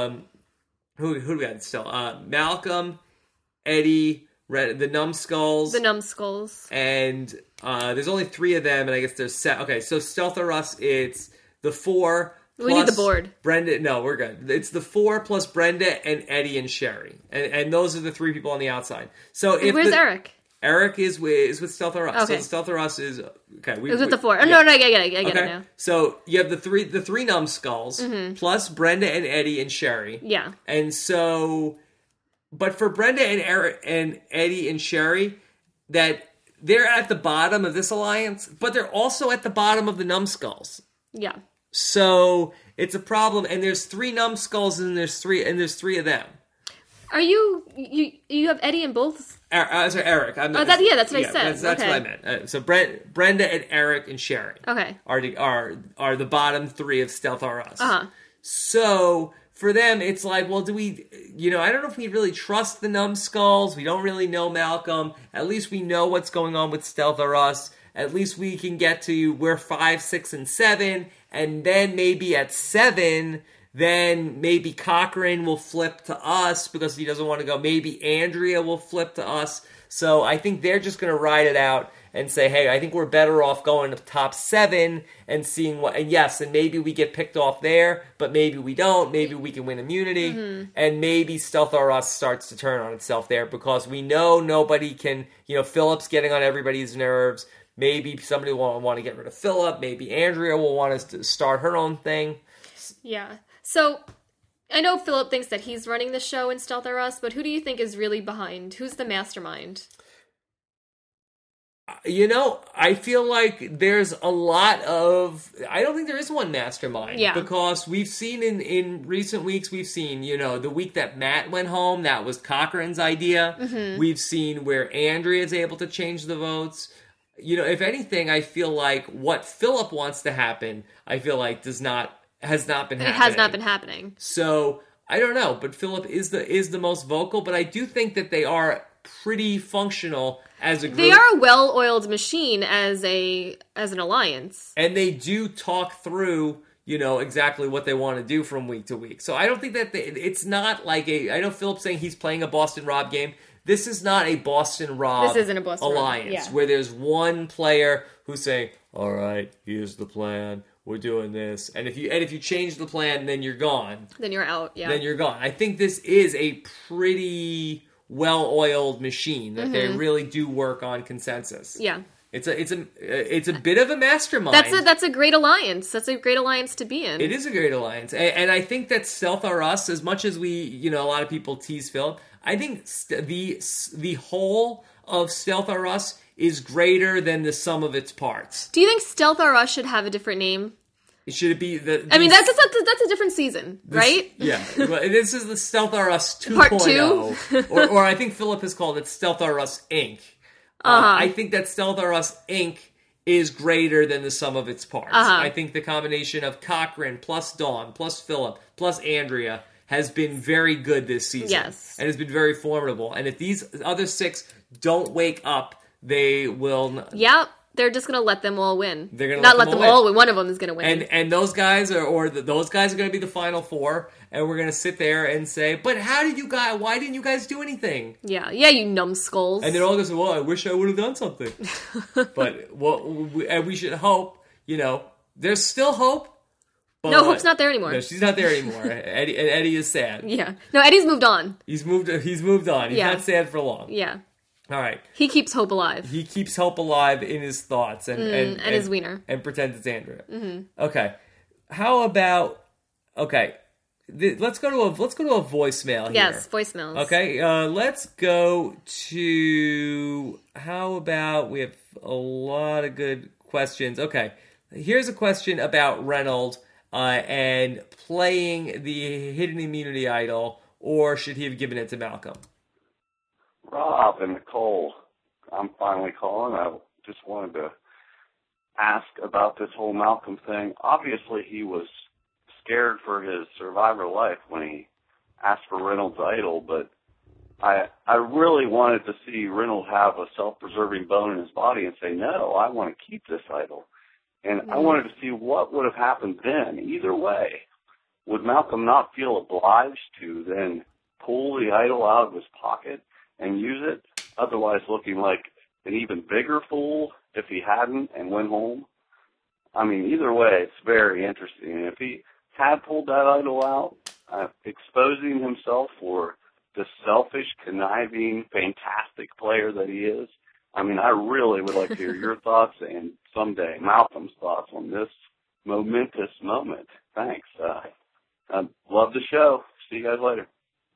who do we got still? Malcolm, Eddie, the Numbskulls. The Numbskulls. And there's only 3 of them, and I guess there's set. Okay, so Stealth R Us, it's the 4. We need the board. Brenda, no, we're good. It's the 4 plus Brenda and Eddie and Sherry, and those are the 3 people on the outside. So where's Eric? Eric is with Stealth R Us. Okay. So Stealth R Us is okay. It was with the 4. Oh, no, I get it now. So you have the three Numbskulls plus Brenda and Eddie and Sherry. Yeah. And so, but for Brenda and Eric and Eddie and Sherry, that they're at the bottom of this alliance, but they're also at the bottom of the Numbskulls. Yeah. So it's a problem, and there's 3 Numbskulls, and there's three of them. Are you have Eddie in both? Sorry, Eric. That's what I said. That's what I meant. So Brenda and Eric and Sherry are the bottom 3 of Stealth R Us. So for them, it's like, well, do we? I don't know if we really trust the Numbskulls. We don't really know Malcolm. At least we know what's going on with Stealth R Us. At least we can get to we're 5, 6, and 7, and then maybe at 7. Then maybe Cochran will flip to us because he doesn't want to go. Maybe Andrea will flip to us. So I think they're just going to ride it out and say, hey, I think we're better off going to the top 7 and seeing what. And yes, and maybe we get picked off there, but maybe we don't. Maybe we can win immunity. And maybe Stealth R Us starts to turn on itself there because we know nobody can. Philip's getting on everybody's nerves. Maybe somebody will want to get rid of Philip. Maybe Andrea will want us to start her own thing. Yeah. So, I know Philip thinks that he's running the show in Stealth R Us, but who do you think is really behind? Who's the mastermind? I feel like there's a lot of... I don't think there is one mastermind. Yeah. Because we've seen in recent weeks, we've seen, the week that Matt went home, that was Cochran's idea. We've seen where Andrea's able to change the votes. If anything, I feel like what Philip wants to happen, I feel like has not been happening. It has not been happening. So, I don't know, but Philip is the most vocal, but I do think that they are pretty functional as a group. They are a well-oiled machine as an alliance. And they do talk through, exactly what they want to do from week to week. So I don't think that it's not like I know Philip's saying he's playing a Boston Rob game. This is not a Boston Rob This isn't a Boston alliance Rob. where there's one player who's saying, all right, here's the plan. We're doing this, and if you change the plan, then you're gone. Then you're out. Yeah. Then you're gone. I think this is a pretty well-oiled machine that they really do work on consensus. Yeah. It's a bit of a mastermind. That's a great alliance. That's a great alliance to be in. It is a great alliance, and I think that Stealth R Us, as much as we a lot of people tease Philip, I think the whole of Stealth R Us is greater than the sum of its parts. Do you think Stealth R Us should have a different name? Should it be I mean, that's a different season, right? Yeah. This is the Stealth R Us 2.0. Part 2? or I think Philip has called it Stealth R Us Inc. I think that Stealth R Us Inc. is greater than the sum of its parts. I think the combination of Cochran plus Dawn plus Philip plus Andrea has been very good this season. Yes. And has been very formidable. And if these other 6 don't wake up, they will... Yep. They're just going to let them all win. They're going to not let them all win. One of them is going to win. And those guys those guys are going to be the final 4, and we're going to sit there and say, "But why didn't you guys do anything?" Yeah, you numbskulls. And they're all going to say, "Well, I wish I would have done something." But we should hope. There's still hope. But no, Hope's not there anymore. No, she's not there anymore. Eddie is sad. Yeah. No, Eddie's moved on. He's moved on. He's not sad for long. Yeah. All right. He keeps hope alive. He keeps hope alive in his thoughts and his wiener. And pretends it's Andrea. Okay. How about let's go to a voicemail here. Yes, voicemails. Okay. Let's go to how about we have a lot of good questions. Okay. Here's a question about Reynolds and playing the hidden immunity idol, or should he have given it to Malcolm? Rob and Nicole, I'm finally calling. I just wanted to ask about this whole Malcolm thing. Obviously, he was scared for his Survivor life when he asked for Reynolds' idol, but I really wanted to see Reynolds have a self-preserving bone in his body and say, no, I want to keep this idol. And I wanted to see what would have happened then. Either way, would Malcolm not feel obliged to then pull the idol out of his pocket and use it, otherwise looking like an even bigger fool if he hadn't and went home? I mean, either way, it's very interesting. And if he had pulled that idol out, exposing himself for the selfish, conniving, fantastic player that he is, I mean, I really would like to hear your thoughts and someday Malcolm's thoughts on this momentous moment. Thanks. I love the show. See you guys later.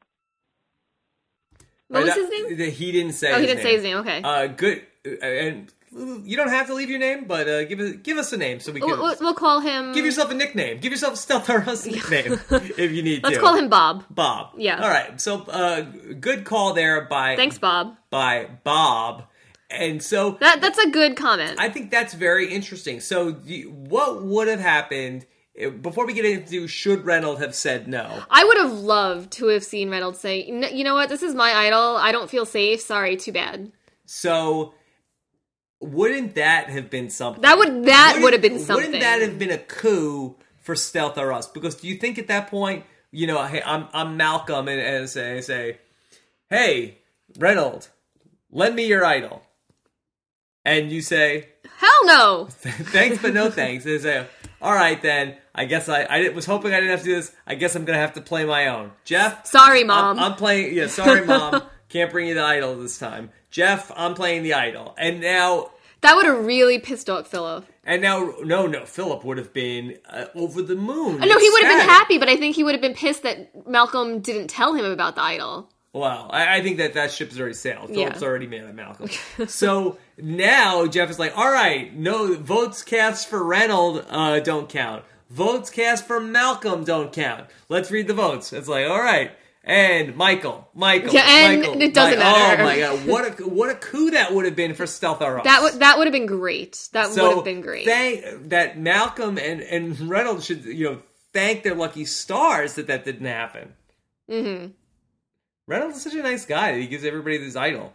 What was his name? He didn't say. Oh, he didn't say his name. Okay. Good. And you don't have to leave your name, but give us a name so we can. We'll call him. Give yourself a nickname. Give yourself a Stealth or Us nickname if you need to. Let's call him Bob. Bob. Yeah. All right. So good call there by. Thanks, Bob. By Bob. And so that's a good comment. I think that's very interesting. So what would have happened? Before we get into should Reynolds have said no? I would have loved to have seen Reynolds say, you know what, this is my idol. I don't feel safe. Sorry, too bad. So wouldn't that have been something? That would have been something. Wouldn't that have been a coup for Stealth or Us? Because do you think at that point, you know, hey, I'm Malcolm and say, hey, Reynolds, lend me your idol. And you say, hell no. Thanks, but no thanks. They say, all right, then. I guess I was hoping I didn't have to do this. I guess I'm going to have to play my own. Jeff? Sorry, Mom. I'm playing... Yeah, sorry, Mom. Can't bring you the idol this time. Jeff, I'm playing the idol. And now... That would have really pissed off Philip. And now... No. Philip would have been over the moon. No, he would have been happy, but I think he would have been pissed that Malcolm didn't tell him about the idol. Well, I think that ship's already sailed. Philip's already mad at Malcolm. So now Jeff is like, all right, no, votes cast for Reynolds don't count. Votes cast for Malcolm don't count. Let's read the votes. It's like, all right. And Michael. Yeah, and it doesn't matter. Oh my God. What a coup that would have been for Stealth or Us. That would have been great. That would have been great. That Malcolm and Reynolds should, thank their lucky stars that didn't happen. Mm-hmm. Reynolds is such a nice guy that he gives everybody this idol.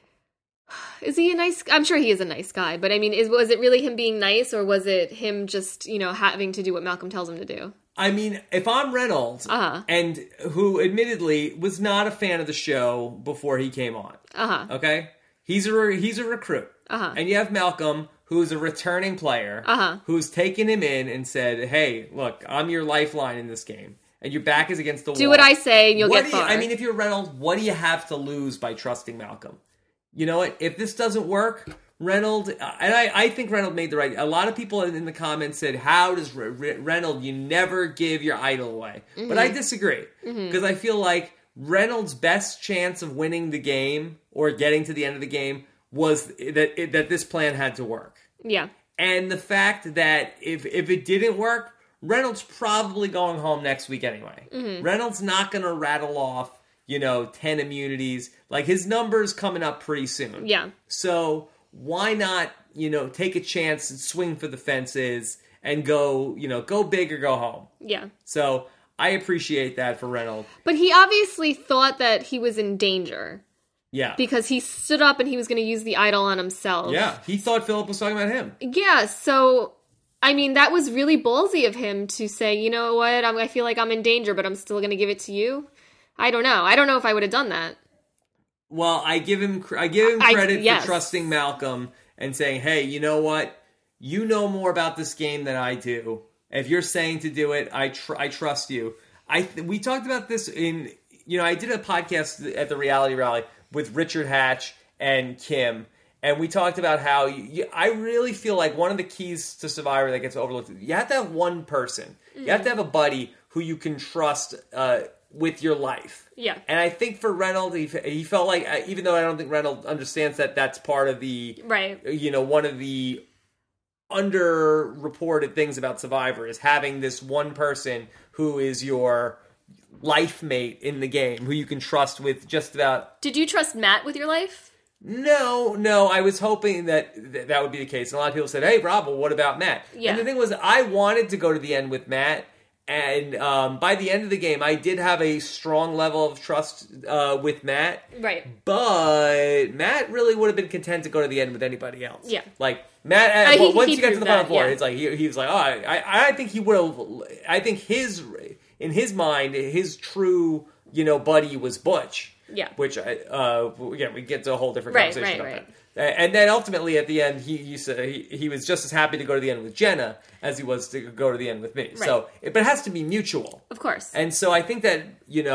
Is he a nice... I'm sure he is a nice guy, but I mean, was it really him being nice, or was it him just, having to do what Malcolm tells him to do? I mean, if I'm Reynolds, and who admittedly was not a fan of the show before he came on, okay? He's a recruit. And you have Malcolm, who's a returning player, who's taken him in and said, hey, look, I'm your lifeline in this game. And your back is against the wall. Do what I say and you'll get far. I mean, if you're Reynolds, what do you have to lose by trusting Malcolm? You know what? If this doesn't work, Reynolds, and I think Reynolds made the right... A lot of people in the comments said, how does Reynolds, you never give your idol away. Mm-hmm. But I disagree. Because I feel like Reynolds' best chance of winning the game or getting to the end of the game was that this plan had to work. Yeah. And the fact that if it didn't work, Reynolds probably going home next week anyway. Mm-hmm. Reynolds not going to rattle off, 10 immunities. Like, his number's coming up pretty soon. Yeah. So why not, take a chance and swing for the fences and go big or go home. Yeah. So I appreciate that for Reynolds. But he obviously thought that he was in danger. Yeah. Because he stood up and he was going to use the idol on himself. Yeah. He thought Philip was talking about him. Yeah. So... I mean, that was really ballsy of him to say, you know what, I feel like I'm in danger, but I'm still going to give it to you. I don't know. I don't know if I would have done that. Well, I give him credit for trusting Malcolm and saying, hey, you know what? You know more about this game than I do. If you're saying to do it, I trust you. We talked about this in, I did a podcast at the Reality Rally with Richard Hatch and Kim. And we talked about how I really feel like one of the keys to Survivor that gets overlooked, you have to have one person. Mm-hmm. You have to have a buddy who you can trust with your life. Yeah. And I think for Reynolds, he felt like, even though I don't think Reynolds understands that that's part of the, right. One of the underreported things about Survivor is having this one person who is your life mate in the game, who you can trust with just about... Did you trust Matt with your life? No, I was hoping that would be the case. And a lot of people said, hey, Rob, well, what about Matt? Yeah. And the thing was, I wanted to go to the end with Matt. And by the end of the game, I did have a strong level of trust with Matt. Right. But Matt really would have been content to go to the end with anybody else. Yeah. Like, Matt, once you get to the final four, yeah. it's like, he was like, oh, I think he would have, I think in his mind, his true, buddy was Butch. Yeah. Which, we get to a whole different conversation about that. And then ultimately at the end, he said he was just as happy to go to the end with Jenna as he was to go to the end with me. Right. So, but it has to be mutual. Of course. And so I think that,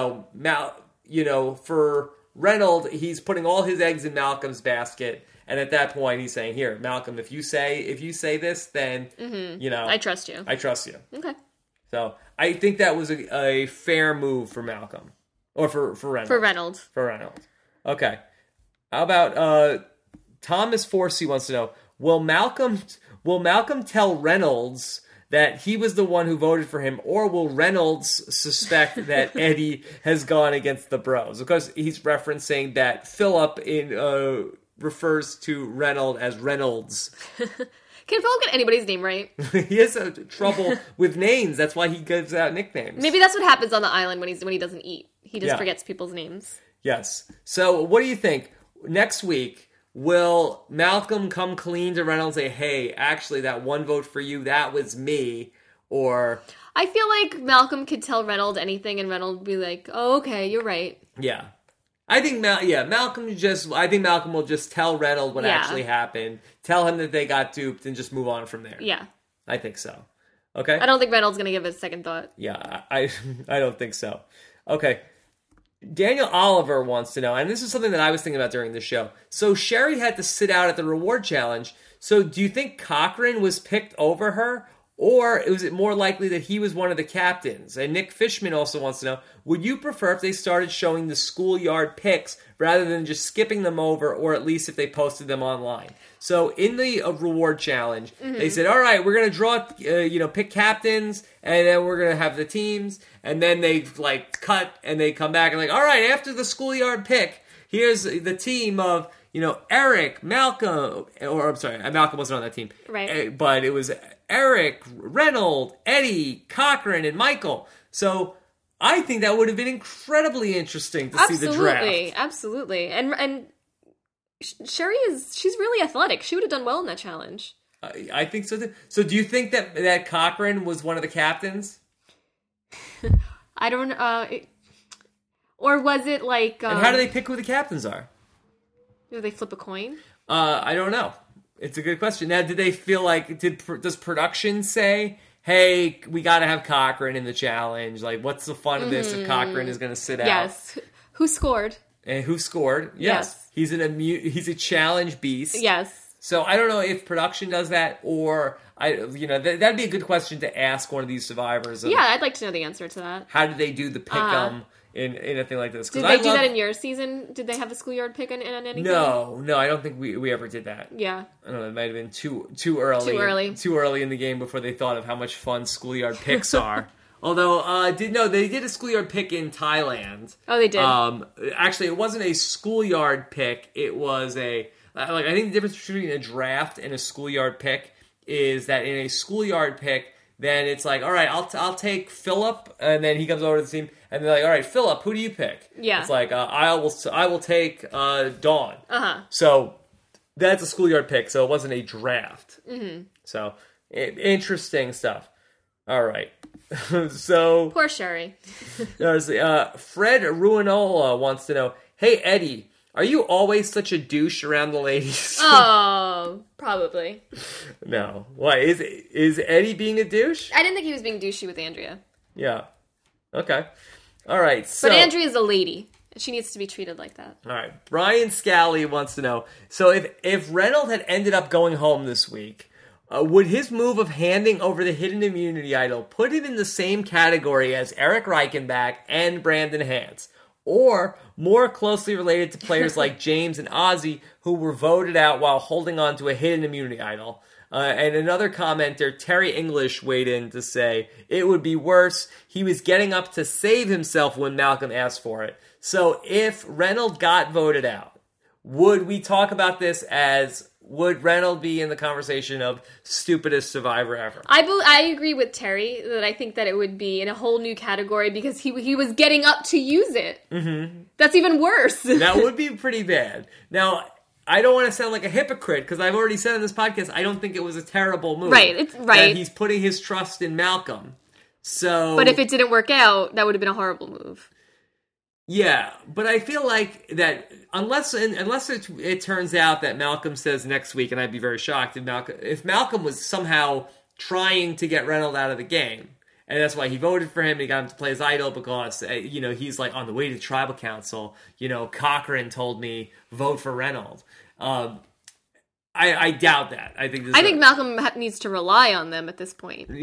for Reynolds, he's putting all his eggs in Malcolm's basket. And at that point, he's saying, here, Malcolm, if you say this, then, I trust you. I trust you. Okay. So I think that was a fair move for Malcolm. Or for Reynolds. For Reynolds. Okay. How about Thomas Forsey wants to know, will Malcolm tell Reynolds that he was the one who voted for him, or will Reynolds suspect that Eddie has gone against the bros? Of course, he's referencing that Philip refers to Reynolds as Reynolds. Can Philip get anybody's name right? He has trouble with names. That's why he gives out nicknames. Maybe that's what happens on the island when he doesn't eat. He just forgets people's names. Yes. So what do you think? Next week, will Malcolm come clean to Reynolds and say, hey, actually, that one vote for you, that was me? Or... I feel like Malcolm could tell Reynolds anything and Reynolds would be like, oh, okay, you're right. Yeah. I think Malcolm will just tell Reynolds what actually happened, tell him that they got duped, and just move on from there. Yeah. I think so. Okay? I don't think Reynolds going to give it a second thought. Yeah, I don't think so. Okay. Daniel Oliver wants to know, and this is something that I was thinking about during the show. So Sherry had to sit out at the reward challenge. So do you think Cochran was picked over her? Or was it more likely that he was one of the captains? And Nick Fishman also wants to know, would you prefer if they started showing the schoolyard pics rather than just skipping them over, or at least if they posted them online? So in the reward challenge, they said, all right, we're going to draw, pick captains, and then we're going to have the teams. And then they cut and they come back and all right, after the schoolyard pick, here's the team of, Eric, Malcolm, Malcolm wasn't on that team. Right. But it was Eric, Reynolds, Eddie, Cochran, and Michael. So I think that would have been incredibly interesting to see the draft. Absolutely. And Sherry she's really athletic. She would have done well in that challenge. I think so. So do you think that Cochran was one of the captains? I don't or was it like... and how do they pick who the captains are? Do they flip a coin? I don't know. It's a good question. Now, did they feel like... Does production say, hey, we got to have Cochran in the challenge? Like, what's the fun of this if Cochran is going to sit out? Yes. Who scored? And who scored? Yes. He's a challenge beast. Yes. So I don't know if production does that, or that'd be a good question to ask one of these survivors. Yeah, I'd like to know the answer to that. How did they do the pick-em in a thing like this? Did they do that in your season? Did they have the schoolyard pick in anything? No, I don't think we ever did that. Yeah. I don't know, it might have been too early. Too early in the game before they thought of how much fun schoolyard picks are. Although, they did a schoolyard pick in Thailand. Oh, they did? Actually, it wasn't a schoolyard pick. It was I think the difference between a draft and a schoolyard pick is that in a schoolyard pick, then it's like, all right, I'll take Philip, and then he comes over to the team, and they're like, all right, Philip, who do you pick? Yeah. It's like, I will take Dawn. Uh-huh. So that's a schoolyard pick, so it wasn't a draft. Mm-hmm. So interesting stuff. All right. So poor Sherry. There's Fred Ruinola wants to know, hey, Eddie, are you always such a douche around the ladies? Oh, probably. No. Why? Is Eddie being a douche? I didn't think he was being douchey with Andrea. Yeah. Okay. All right. So, but Andrea's a lady. She needs to be treated like that. All right. Brian Scally wants to know, so if Reynolds had ended up going home this week, would his move of handing over the hidden immunity idol put him in the same category as Eric Reichenbach and Brandon Hantz? Or more closely related to players like James and Ozzy, who were voted out while holding on to a hidden immunity idol. And another commenter, Terry English, weighed in to say, it would be worse. He was getting up to save himself when Malcolm asked for it. So if Reynolds got voted out, would we talk about this as, would Reynolds be in the conversation of stupidest survivor ever? I agree with Terry that I think that it would be in a whole new category because he was getting up to use it. Mm-hmm. That's even worse. That would be pretty bad. Now, I don't want to sound like a hypocrite because I've already said in this podcast I don't think it was a terrible move. Right, it's right. That he's putting his trust in Malcolm. So, but if it didn't work out, that would have been a horrible move. Yeah, but I feel like that unless it turns out that Malcolm says next week, and I'd be very shocked if Malcolm was somehow trying to get Reynolds out of the game, and that's why he voted for him. He got him to play his idol because he's like on the way to tribal council. Cochran told me vote for Reynolds. I doubt that. I think Malcolm needs to rely on them at this point.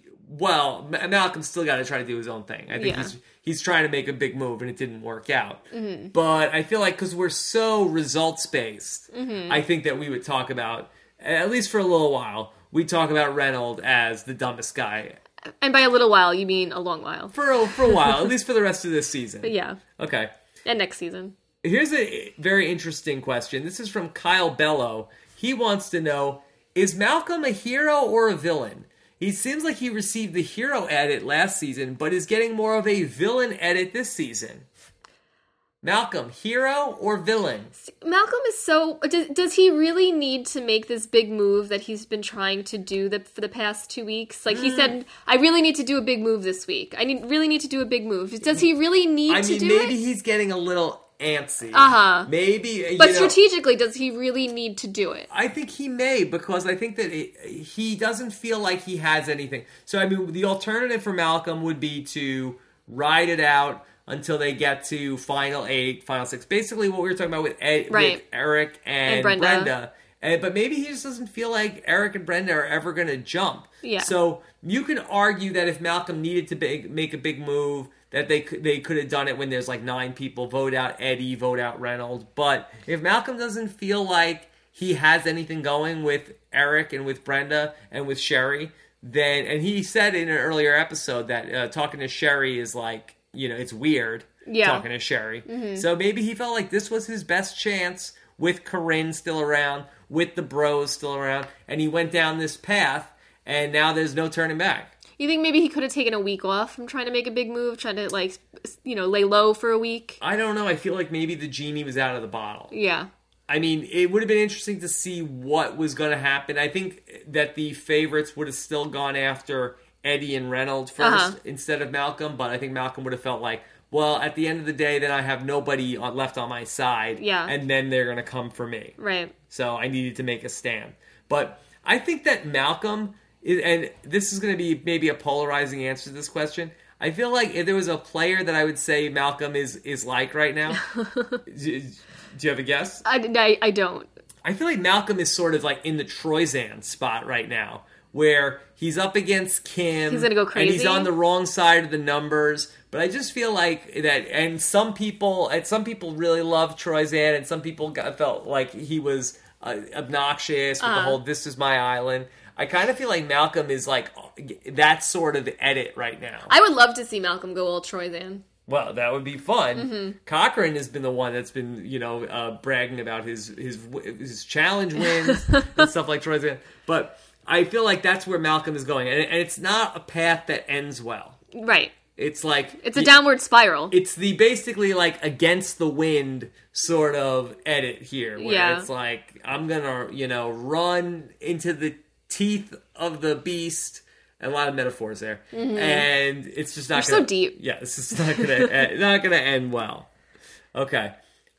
Well, Malcolm's still got to try to do his own thing. I think he's trying to make a big move, and it didn't work out. Mm-hmm. But I feel like because we're so results-based, I think that we would talk about, at least for a little while, we'd talk about Reynolds as the dumbest guy. And by a little while, you mean a long while. For a while, at least for the rest of this season. But yeah. Okay. And next season. Here's a very interesting question. This is from Kyle Bello. He wants to know, is Malcolm a hero or a villain? He seems like he received the hero edit last season, but is getting more of a villain edit this season. Malcolm, hero or villain? Malcolm is so... Does he really need to make this big move that he's been trying to do for the past 2 weeks? Like, he said, I really need to do a big move this week. Really need to do a big move. Does he really need to do it? Maybe he's getting a little antsy. Uh-huh. Maybe, but strategically, does he really need to do it? I think he may, because I think that he doesn't feel like he has anything. So, the alternative for Malcolm would be to ride it out until they get to Final 8, Final 6. Basically what we were talking about with Eric and Brenda. But maybe he just doesn't feel like Eric and Brenda are ever going to jump. Yeah. So you can argue that if Malcolm needed to make a big move, that they could have done it when there's like 9 people, vote out Eddie, vote out Reynolds. But if Malcolm doesn't feel like he has anything going with Eric and with Brenda and with Sherry, and he said in an earlier episode that talking to Sherry is like, it's weird talking to Sherry. Mm-hmm. So maybe he felt like this was his best chance with Corinne still around, with the bros still around, and he went down this path, and now there's no turning back. You think maybe he could have taken a week off from trying to make a big move, trying to, lay low for a week? I don't know. I feel like maybe the genie was out of the bottle. Yeah. It would have been interesting to see what was going to happen. I think that the favorites would have still gone after Eddie and Reynolds first instead of Malcolm, but I think Malcolm would have felt like, well, at the end of the day, then I have nobody left on my side, and then they're going to come for me. Right. So I needed to make a stand. But I think that Malcolm, and this is going to be maybe a polarizing answer to this question, I feel like if there was a player that I would say Malcolm is like right now, do you have a guess? I don't. I feel like Malcolm is sort of like in the Troyzan spot right now, where he's up against Kim. He's going to go crazy. And he's on the wrong side of the numbers. But I just feel like that, and some people really love Troyzan, and some people felt like he was obnoxious with the whole "This is my island." I kind of feel like Malcolm is like that sort of edit right now. I would love to see Malcolm go all Troyzan. Well, that would be fun. Mm-hmm. Cochran has been the one that's been, bragging about his challenge wins and stuff like Troyzan. But I feel like that's where Malcolm is going, and it's not a path that ends well. Right. It's like it's a downward spiral. It's the basically like against the wind sort of edit here, where it's like I'm gonna run into the teeth of the beast. And a lot of metaphors there, and it's just not. You're so deep. Yeah, it's just not gonna end well. Okay,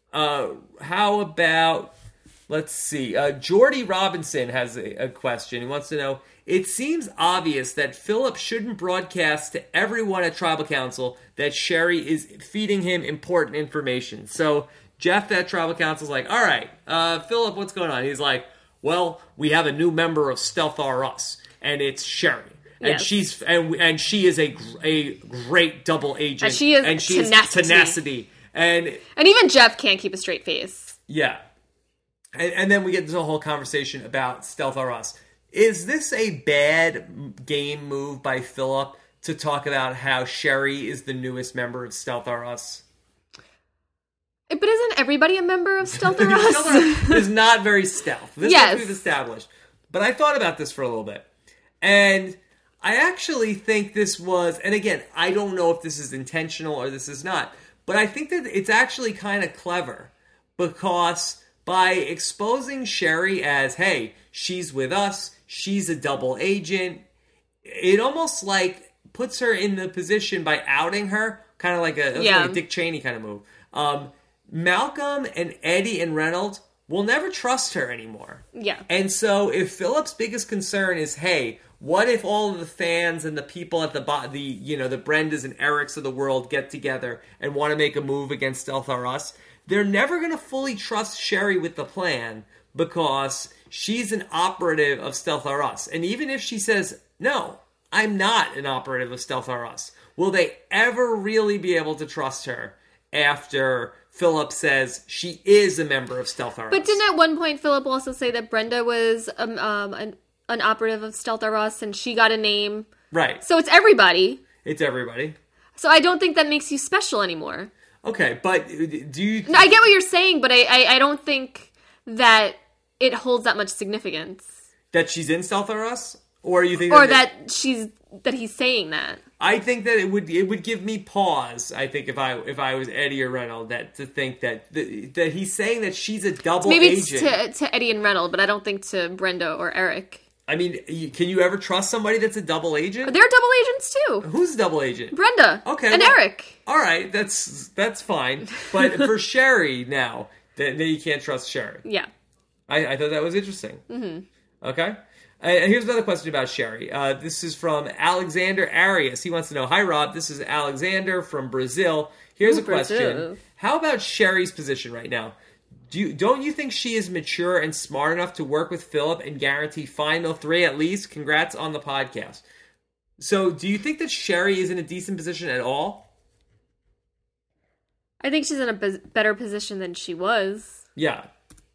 how about let's see. Jordy Robinson has a question. He wants to know: it seems obvious that Philip shouldn't broadcast to everyone at Tribal Council that Sherry is feeding him important information. So Jeff at Tribal Council is like, "All right, Philip, what's going on?" He's like, "Well, we have a new member of Stealth R Us, and it's Sherry." And she's and she is a great double agent. And she is tenacity. And even Jeff can't keep a straight face. Yeah. And then we get into a whole conversation about Stealth R Us. Is this a bad game move by Philip to talk about how Sherry is the newest member of Stealth R Us? But isn't everybody a member of Stealth or Us? Stealth or Us is not very stealth. This is what we've established. But I thought about this for a little bit. And I actually think this was, and again, I don't know if this is intentional or this is not, but I think that it's actually kind of clever because by exposing Sherry as, hey, she's with us, she's a double agent, it almost like puts her in the position by outing her, kind of like like a Dick Cheney kind of move. Malcolm and Eddie and Reynolds will never trust her anymore. Yeah. And so if Philip's biggest concern is, hey, what if all of the fans and the people at the Brendas and Erics of the world get together and want to make a move against Stealth R Us? They're never going to fully trust Sherry with the plan because she's an operative of Stealth R Us. And even if she says, no, I'm not an operative of Stealth R Us, will they ever really be able to trust her after Philip says she is a member of Stealth R Us? But didn't at one point Philip also say that Brenda was an operative of Stealth R Us and she got a name? Right. So it's everybody. It's everybody. So I don't think that makes you special anymore. Okay, but do you... No, I get what you're saying, but I don't think that it holds that much significance. That she's in Stealth R Us? Or you think that he's saying that? I think that it would give me pause. I think if I was Eddie or Reynolds, to think that he's saying that she's a double agent. Maybe it's to Eddie and Reynolds, but I don't think to Brenda or Eric. I mean, can you ever trust somebody that's a double agent? They're double agents too. Who's a double agent? Brenda. Okay. And Eric. All right, that's fine. But for Sherry now, then you can't trust Sherry. Yeah. I thought that was interesting. Mm-hmm. Okay. And here's another question about Sherry. This is from Alexander Arias. He wants to know, hi, Rob. This is Alexander from Brazil. Here's a question. Brazil. How about Sherry's position right now? Don't you think she is mature and smart enough to work with Philip and guarantee Final 3 at least? Congrats on the podcast. So do you think that Sherry is in a decent position at all? I think she's in a better position than she was. Yeah.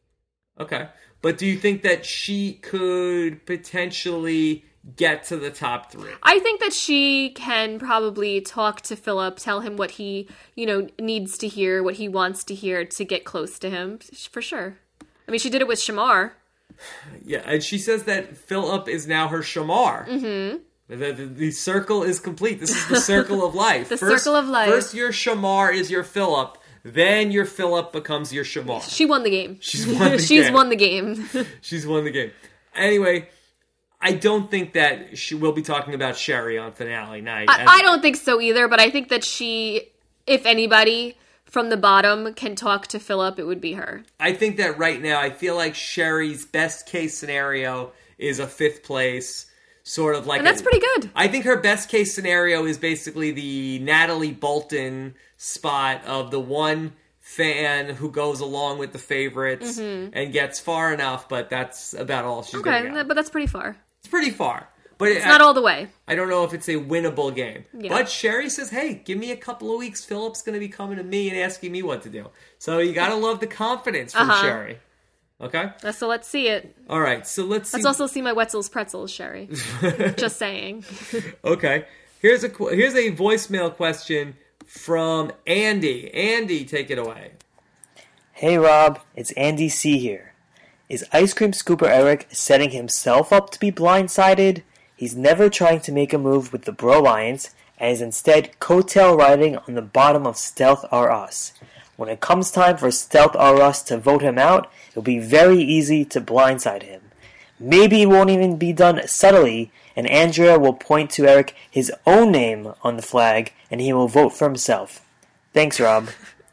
Okay. But do you think that she could potentially get to the top 3? I think that she can probably talk to Philip, tell him what he, needs to hear, what he wants to hear to get close to him, for sure. I mean, she did it with Shamar. Yeah, and she says that Philip is now her Shamar. Mm-hmm. The circle is complete. This is the circle of life. Circle of life. First your Shamar is your Philip. Then your Philip becomes your Shamar. She won the game. She's won the game. She's won the game. She's won the game. Anyway, I don't think that she will be talking about Sherry on finale night. I don't think so either, but I think that she, if anybody from the bottom can talk to Philip, it would be her. I think that right now, I feel like Sherry's best case scenario is a 5th place. Sort of like, and that's pretty good. I think her best case scenario is basically the Natalie Bolton spot of the one fan who goes along with the favorites and gets far enough, but that's about all she's going to get. But that's pretty far. It's pretty far. But it's not all the way. I don't know if it's a winnable game. Yeah. But Sherry says, hey, give me a couple of weeks. Philip's going to be coming to me and asking me what to do. So you got to love the confidence from Sherry. Okay? So let's see it. All right, so let's see. Let's also see my Wetzel's Pretzels, Sherry. Just saying. Okay. Here's a voicemail question from Andy. Andy, take it away. Hey, Rob. It's Andy C. here. Is Ice Cream Scooper Eric setting himself up to be blindsided? He's never trying to make a move with the Bro Lions and is instead coattail riding on the bottom of Stealth R Us. When it comes time for Stealth R Us to vote him out, it'll be very easy to blindside him. Maybe it won't even be done subtly, and Andrea will point to Eric his own name on the flag, and he will vote for himself. Thanks, Rob.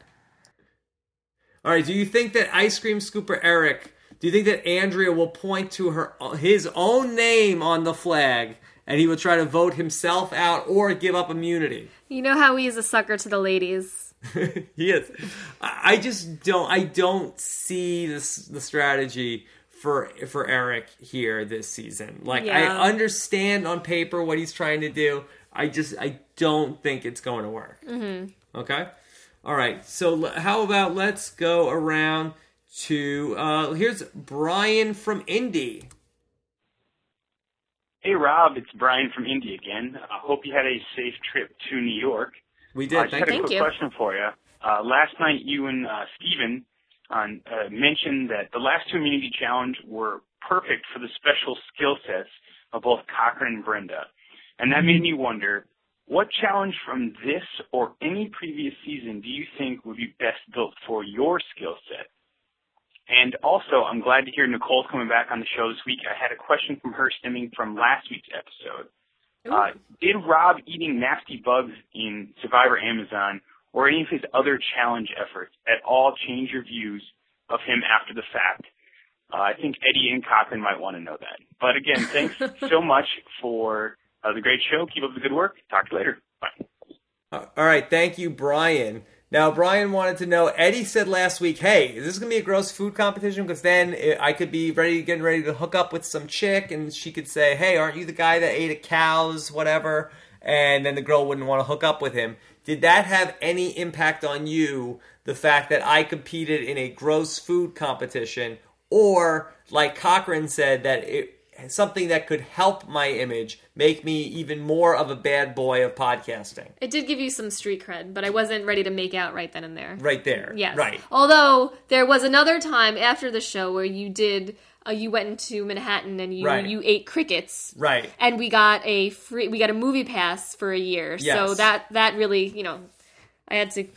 All right, do you think that Ice Cream Scooper Eric, do you think that Andrea will point to his own name on the flag, and he will try to vote himself out or give up immunity? You know how he's a sucker to the ladies. He is. I don't see the strategy for Eric here this season. I understand on paper what he's trying to do. I don't think it's going to work. Mm-hmm. Okay? All right. So how about let's go around to here's Brian from Indy. Hey Rob, it's Brian from Indy again. I hope you had a safe trip to New York. We did. I just had a quick question for you. last night you and Steven mentioned that the last two Immunity Challenge were perfect for the special skill sets of both Cochran and Brenda. And that made me wonder, what challenge from this or any previous season do you think would be best built for your skill set? And also, I'm glad to hear Nicole's coming back on the show this week. I had a question from her stemming from last week's episode. Did Rob eating nasty bugs in Survivor Amazon or any of his other challenge efforts at all change your views of him after the fact? I think Eddie and Cochran might want to know that. But again, thanks so much for the great show. Keep up the good work. Talk to you later. Bye. All right. Thank you, Brian. Now, Brian wanted to know, Eddie said last week, hey, is this going to be a gross food competition? Because then I could be getting ready to hook up with some chick, and she could say, hey, aren't you the guy that ate a cow's whatever? And then the girl wouldn't want to hook up with him. Did that have any impact on you, the fact that I competed in a gross food competition? Or, like Cochran said, that something that could help my image, make me even more of a bad boy of podcasting. It did give you some street cred, but I wasn't ready to make out right then and there. Right there. Yes. Right. Although, there was another time after the show where you did, you went into Manhattan and you ate crickets. Right. And we got a movie pass for a year. Yes. So that really, I had to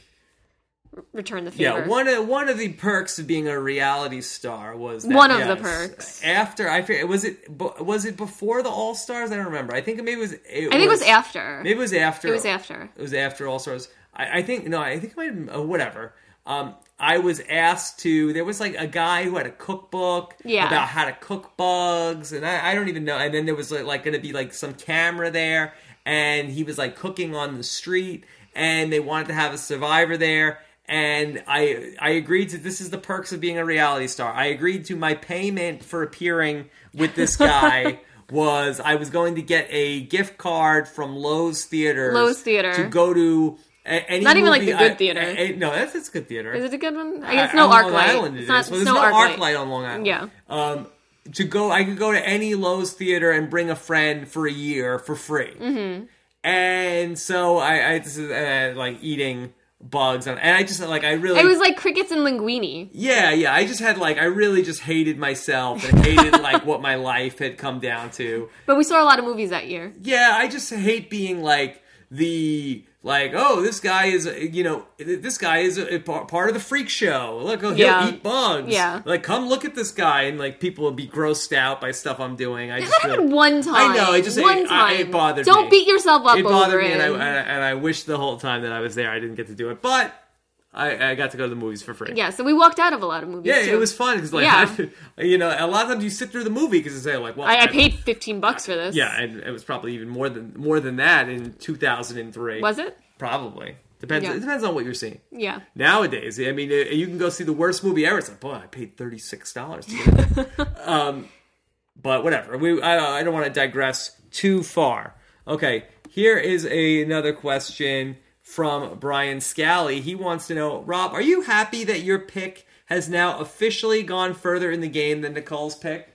return the favor. Yeah, one of the perks of being a reality star was that, one of the perks. After I figured, was it before the All Stars? I don't remember. I think maybe it was. It was after. Maybe it was after. It was after. It was after All Stars. I think it might have been, whatever. I was asked to. There was like a guy who had a cookbook about how to cook bugs, and I don't even know. And then there was like going to be like some camera there, and he was like cooking on the street, and they wanted to have a survivor there. And I agreed to, this is the perks of being a reality star. I agreed to my payment for appearing with this guy was I was going to get a gift card from Lowe's Theaters. To go to any not even movie. like the good theater. No, that's good theater. Is it a good one? I guess no ArcLight. It's not, there's no ArcLight on Long Island. Yeah. I could go to any Lowe's theater and bring a friend for a year for free. Mm-hmm. And so I just like eating bugs and I just like I really it was like crickets and linguine. Yeah, I just had like I really just hated myself and hated like what my life had come down to. But we saw a lot of movies that year. Yeah, I just hate being like this guy is a part of the freak show. Look, he'll eat bugs. Yeah, like come look at this guy, and like people will be grossed out by stuff I'm doing. I just happened one time. I know. It bothered me. Don't beat yourself up. It bothered me, and I wish the whole time that I was there I didn't get to do it, but I got to go to the movies for free. Yeah, so we walked out of a lot of movies. Yeah, too. It was fun because a lot of times you sit through the movie because you say like, well, I paid $15 for this. Yeah, and it was probably even more than that in 2003. Was it? Probably. Depends. Yeah. It depends on what you're seeing. Yeah. Nowadays, I mean, you can go see the worst movie ever. It's like, boy, I paid $36 to get it. But whatever. I don't want to digress too far. Okay, here is another question from Brian Scally. He wants to know, Rob, are you happy that your pick has now officially gone further in the game than Nicole's pick?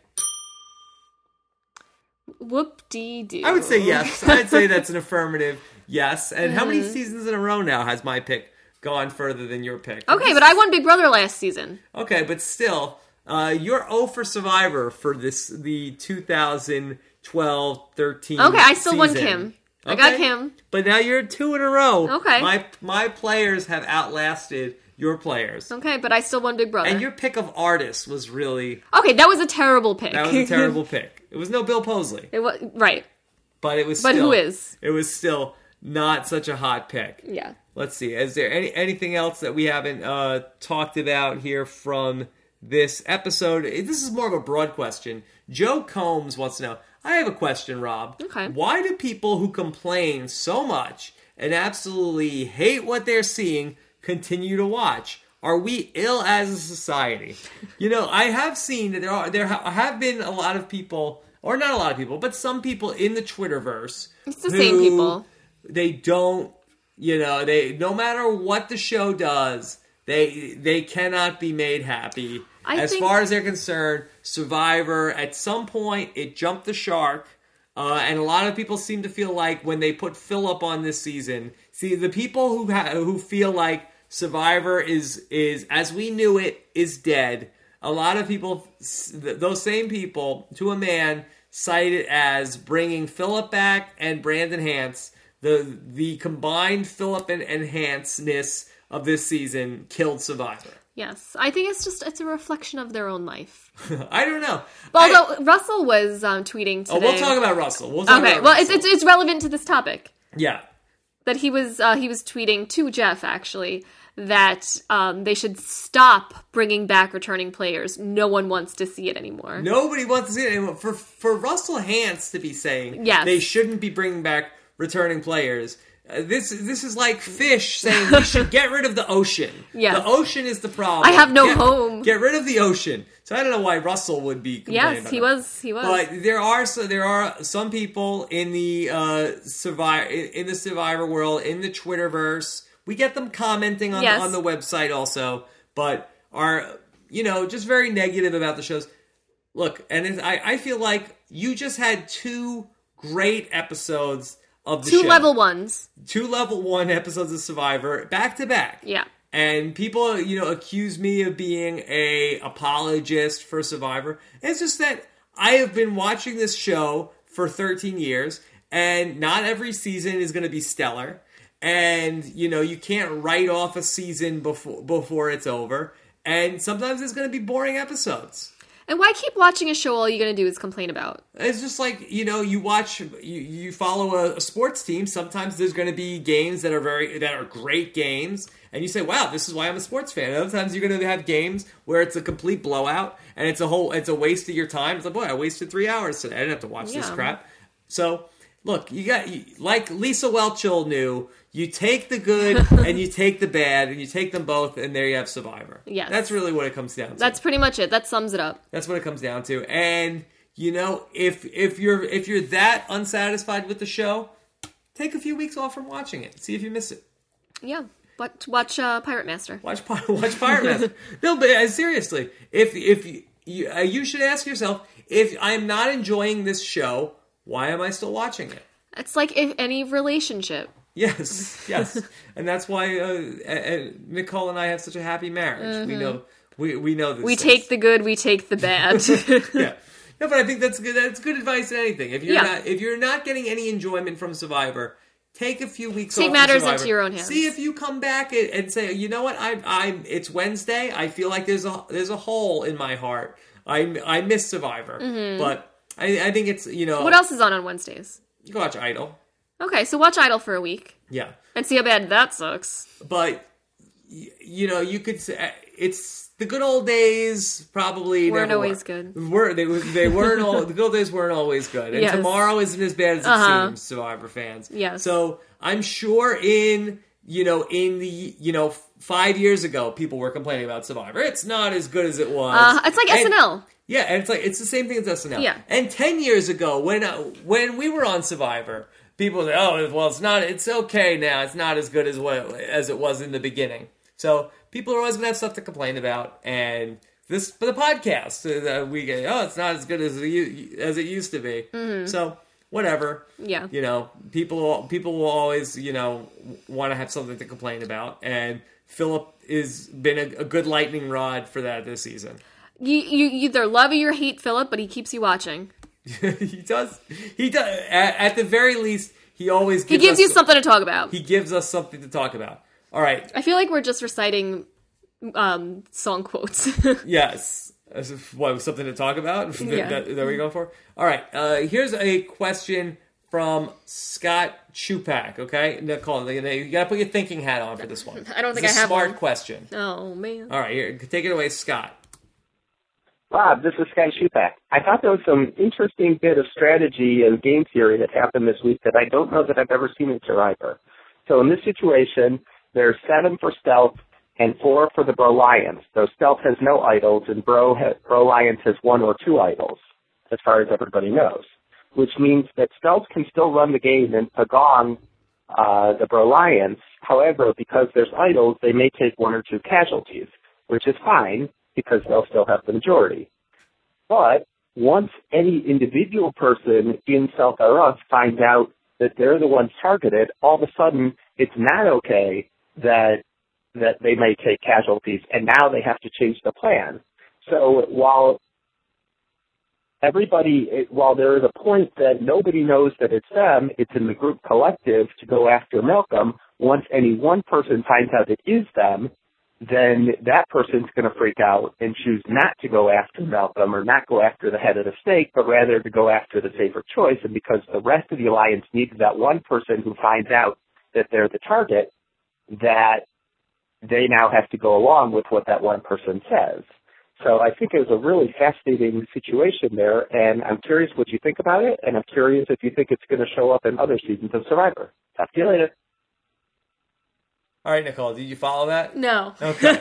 Whoop-dee-doo. I would say yes. I'd say that's an affirmative yes. And how many seasons in a row now has my pick gone further than your pick? Okay, but I won Big Brother last season. Okay, but still, you're 0 for Survivor for the 2012-13 Okay, I still season. won Kim. Okay. I got Kim. But now you're 2 in a row. Okay. My players have outlasted your players. Okay, but I still won Big Brother. And your pick of artists was really... Okay, that was a terrible pick. That was a terrible pick. It was no Bill Posley. It was right. But it was But still, who is? It was still not such a hot pick. Yeah. Let's see. Is there anything else that we haven't talked about here from this episode? This is more of a broad question. Joe Combs wants to know, I have a question, Rob. Okay. Why do people who complain so much and absolutely hate what they're seeing continue to watch? Are we ill as a society? I have seen that there have been a lot of people, or not a lot of people, but some people in the Twitterverse. It's the same people. They don't, no matter what the show does, they cannot be made happy. As far as they're concerned, Survivor, at some point, it jumped the shark. And a lot of people seem to feel like when they put Philip on this season, the people who feel like Survivor is as we knew it, is dead. A lot of people, those same people, to a man, cite it as bringing Phillip back and Brandon Hantz. The combined Phillip and Hantz-ness of this season killed Survivor. Yes, I think it's a reflection of their own life. I don't know. Although Russell was tweeting today. Oh, we'll talk about Russell. It's relevant to this topic. Yeah. That he was tweeting to Jeff, actually, that they should stop bringing back returning players. No one wants to see it anymore. Nobody wants to see it anymore. For Russell Hantz to be saying they shouldn't be bringing back returning players. This is like fish saying we should get rid of the ocean. Yes. The ocean is the problem. I have no home. Get rid of the ocean. So I don't know why Russell would be complaining about he was. But there are some people in the Survivor world, in the Twitterverse. We get them commenting on the website also, but are just very negative about the shows. Look, and I feel like you just had 2 great episodes of the show. 2 level 1s. 2 level 1 episodes of Survivor back to back. Yeah. And people, accuse me of being a apologist for Survivor. It's just that I have been watching this show for 13 years, and not every season is going to be stellar. And, you can't write off a season before it's over. And sometimes there's going to be boring episodes. And why keep watching a show all you're going to do is complain about? It's just like, you watch, you follow a sports team. Sometimes there's going to be games that are great games. And you say, wow, this is why I'm a sports fan. And other times you're going to have games where it's a complete blowout and it's a waste of your time. It's like, boy, I wasted 3 hours today. I didn't have to watch this crap. So, look, like Lisa Whelchel knew, you take the good and you take the bad and you take them both, and there you have Survivor. Yes. That's really what it comes down to. That's pretty much it. That sums it up. That's what it comes down to. And, if you're that unsatisfied with the show, take a few weeks off from watching it. See if you miss it. Yeah. But watch Pirate Master. Watch Pirate Master. No, but seriously, if you should ask yourself, if I'm not enjoying this show, why am I still watching it? It's like any relationship. Yes, and that's why Nicole and I have such a happy marriage. Mm-hmm. We know this. We take the good, we take the bad. Yeah, no, but I think that's good. That's good advice in anything. If you're not getting any enjoyment from Survivor, take a few weeks. Take off matters Survivor. into your own hands. See if you come back and say, you know what, it's Wednesday. I feel like there's a hole in my heart. I miss Survivor, but I think it's What else is on Wednesdays? You can watch Idol. Okay, so watch Idol for a week. Yeah. And see how bad that sucks. But, you could say, it's the good old days probably weren't never always were. good. They weren't all, the good old days weren't always good. And tomorrow isn't as bad as it seems, Survivor fans. Yes. So, I'm sure in the 5 years ago, people were complaining about Survivor. It's not as good as it was. It's like SNL. Yeah, and it's the same thing as SNL. Yeah. And 10 years ago, when we were on Survivor, people say, "Oh, well, it's okay now. It's not as good as it was in the beginning." So people are always going to have stuff to complain about. And this for the podcast, we get, "Oh, it's not as good as it used to be." Mm-hmm. So whatever. Yeah. People will always want to have something to complain about, and Phillip has been a good lightning rod for that this season. You either love or you hate Phillip, but he keeps you watching. He does. At the very least, he always gives you something to talk about. He gives us something to talk about. All right. I feel like we're just reciting song quotes. Yes. Something to talk about? Yeah. That we're going for? All right. Here's a question from Scott Chupak, okay? Nicole, you got to put your thinking hat on for this one. I don't think I have one. Smart question. Oh, man. All right, here, take it away, Scott. Rob, this is Scott Chupak. I thought there was some interesting bit of strategy and game theory that happened this week that I don't know that I've ever seen in Survivor. So in this situation, there's 7 for Stealth and 4 for the Bro Lions. So Stealth has no idols, and Bro Lions has 1 or 2 idols, as far as everybody knows, which means that Stealth can still run the game and pagong the Bro Lions. However, because there's idols, they may take 1 or 2 casualties, which is fine, because they'll still have the majority. But once any individual person in Stealth R Us finds out that they're the ones targeted, all of a sudden it's not okay that that they may take casualties, and now they have to change the plan. So while there is a point that nobody knows that it's them, it's in the group collective to go after Malcolm. Once any one person finds out it is them, then that person's going to freak out and choose not to go after Malcolm or not go after the head of the snake, but rather to go after the safer choice. And because the rest of the alliance needs that one person who finds out that they're the target, that they now have to go along with what that one person says. So I think it was a really fascinating situation there, and I'm curious what you think about it, and I'm curious if you think it's going to show up in other seasons of Survivor. Talk to you later. All right, Nicole, did you follow that? No. Okay.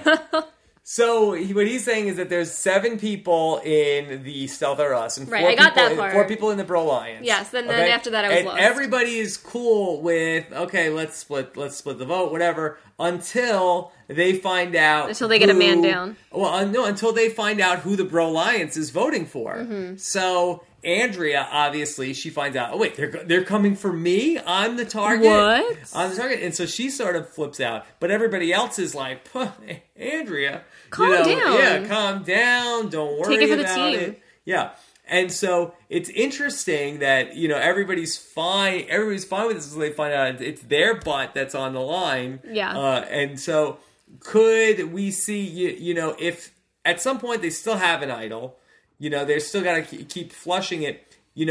So what he's saying is that there's 7 people in the Stealth Are Us, and 4 I got that part. 4 people in the Bro Alliance. Yes, then after that I was lost. Everybody is cool with, okay, let's split the vote, whatever, until they find out. Until they get a man down. Well, no, until they find out who the Bro Alliance is voting for. Mm-hmm. So Andrea, obviously, she finds out, oh wait, they're coming for me? I'm the target? What? I'm the target. And so she sort of flips out. But everybody else is like, Andrea, calm down. Yeah, calm down. Don't worry Take it for the about team. it. Yeah. And so it's interesting that, everybody's fine. Everybody's fine with this until they find out it's their butt that's on the line. Yeah. And so could we see, if at some point they still have an idol, they're still got to keep flushing it.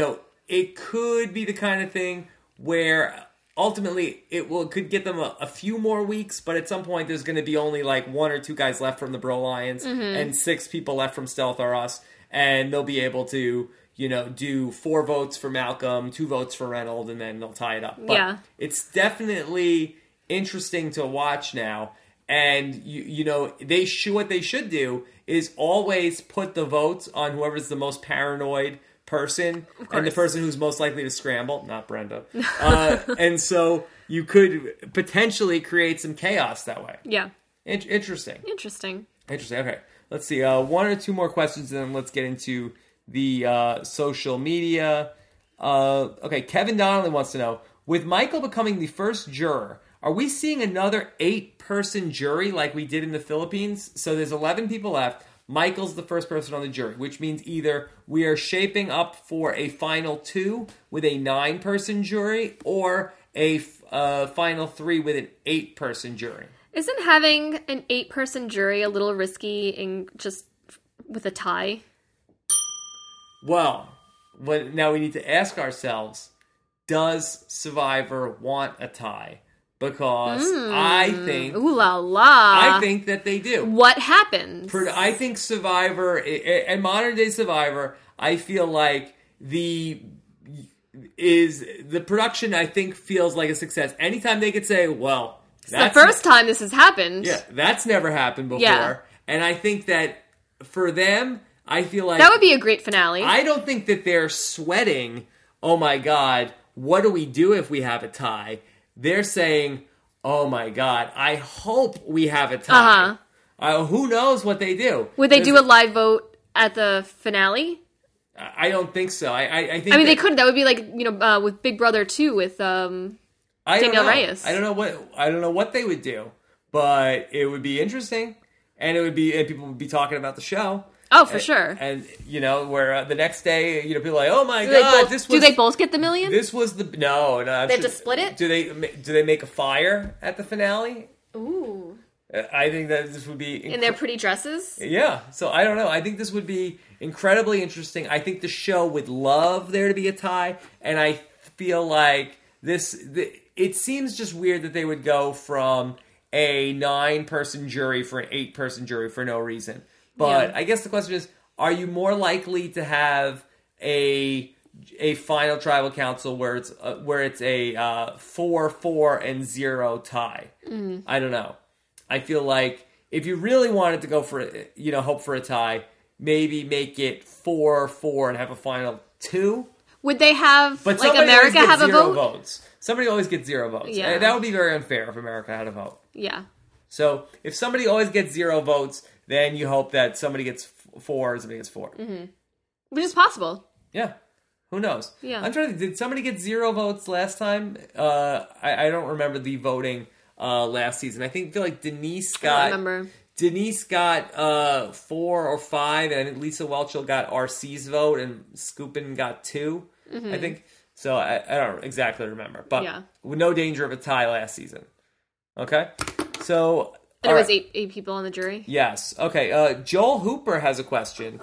It could be the kind of thing where ultimately could get them a few more weeks, but at some point there's going to be only like 1 or 2 guys left from the Bro Alliance and 6 people left from Stealth Are Us, and they'll be able to, do 4 votes for Malcolm, 2 votes for Reynolds, and then they'll tie it up. But it's definitely interesting to watch now. And, what they should do is always put the votes on whoever's the most paranoid person and the person who's most likely to scramble, not Brenda. And so you could potentially create some chaos that way. Yeah. Interesting. Okay. Let's see. 1 or 2 more questions, and then let's get into the social media. Okay, Kevin Donnelly wants to know, with Michael becoming the first juror, are we seeing another 8-person jury like we did in the Philippines? So there's 11 people left. Michael's the first person on the jury, which means either we are shaping up for a final 2 with a 9-person jury or a final 3 with an 8-person jury. Isn't having an 8-person jury a little risky in just with a tie? Well, now we need to ask ourselves, does Survivor want a tie? Because I think... Ooh la la. I think that they do. What happens? I think Survivor, and modern day Survivor, I feel like the production, I think, feels like a success. Anytime they could say, well... It's the first time this has happened. Yeah, that's never happened before. Yeah. And I think that for them, I feel like... That would be a great finale. I don't think that they're sweating, oh my God, what do we do if we have a tie? They're saying, oh my God, I hope we have a tie. Who knows what they do? Would they do a live vote at the finale? I don't think so. I think. I mean, they could. That would be like with Big Brother 2 with Daniel Reyes. I don't know what they would do, but it would be interesting, and people would be talking about the show. Oh, for sure. And where the next day, people are like, oh my God, do they both get the $1 million? This was no. They have to split it. Do they make a fire at the finale? Ooh. I think that this would be... in their pretty dresses? Yeah. So, I don't know. I think this would be incredibly interesting. I think the show would love there to be a tie. And I feel like it seems just weird that they would go from a 9-person jury for an 8-person jury for no reason. But I guess the question is, are you more likely to have a final tribal council where it's a 4-4-0 tie? I don't know. I feel like if you really wanted to go for hope for a tie, maybe make it 4-4 and have a final 2. Would they have but like America have a vote? Votes. Somebody always gets 0 votes. Yeah. That would be very unfair if America had a vote. Yeah. So if somebody always gets 0 votes, then you hope that somebody gets 4 and somebody gets 4. Mm-hmm. Which is possible. Yeah. Who knows? Yeah. I'm trying to think, did somebody get 0 votes last time? I don't remember the voting last season. I feel like Denise I don't remember. Denise got 4 or 5, and Lisa Welchel got RC's vote, and Scoopin got 2, I think. So I don't exactly remember, but with no danger of a tie last season. Okay, so and it was 8 people on the jury. Yes. Okay. Joel Hooper has a question.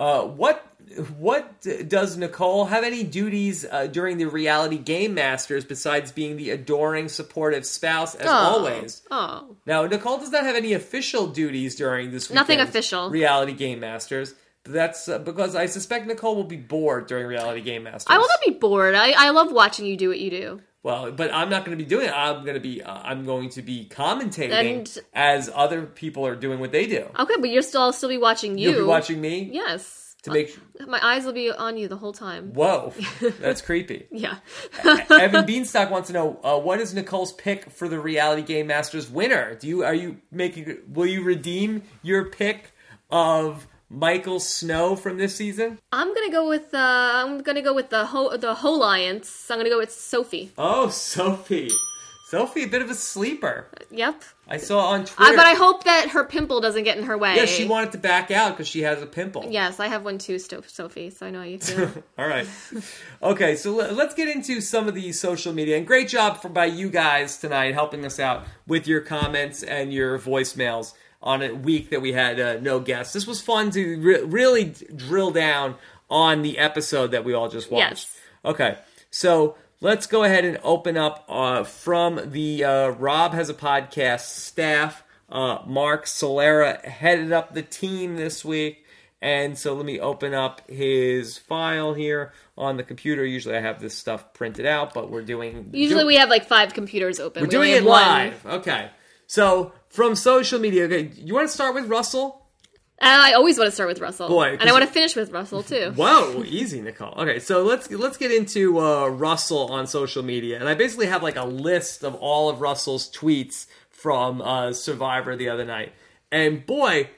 What does Nicole have any duties during the reality Game Masters besides being the adoring, supportive spouse as always? Oh. Now, Nicole does not have any official duties during this Nothing official. reality Game Masters. That's because I suspect Nicole will be bored during reality Game Masters. I will not be bored. I love watching you do what you do. Well, but I'm not going to be doing it. I'm going to be commentating as other people are doing what they do. Okay, but I'll still be watching you. You'll be watching me? Yes. To make my eyes will be on you the whole time. Whoa, that's creepy. Yeah. Evan Beanstalk wants to know what is Nicole's pick for the Reality Game Masters winner? Will you redeem your pick of Michael Snow from this season? I'm gonna go with the Holiance. I'm gonna go with Sophie. Oh, Sophie, a bit of a sleeper. Yep. I saw on Twitter. But I hope that her pimple doesn't get in her way. Yeah, she wanted to back out because she has a pimple. Yes, I have one too, Sophie, so I know how you feel. All right. Okay, so let's get into some of the social media. And great job by you guys tonight helping us out with your comments and your voicemails on a week that we had no guests. This was fun to really drill down on the episode that we all just watched. Yes. Okay, so let's go ahead and open up from the Rob Has a Podcast staff. Mark Solera headed up the team this week. And so let me open up his file here on the computer. Usually I have this stuff printed out, but we're doing... Usually we have like 5 computers open. We're doing it live. Okay. So from social media, okay, you want to start with Russell? I always want to start with Russell. Boy, and I want to finish with Russell, too. Whoa, easy, Nicole. Okay, so let's get into Russell on social media. And I basically have like a list of all of Russell's tweets from Survivor the other night. And boy,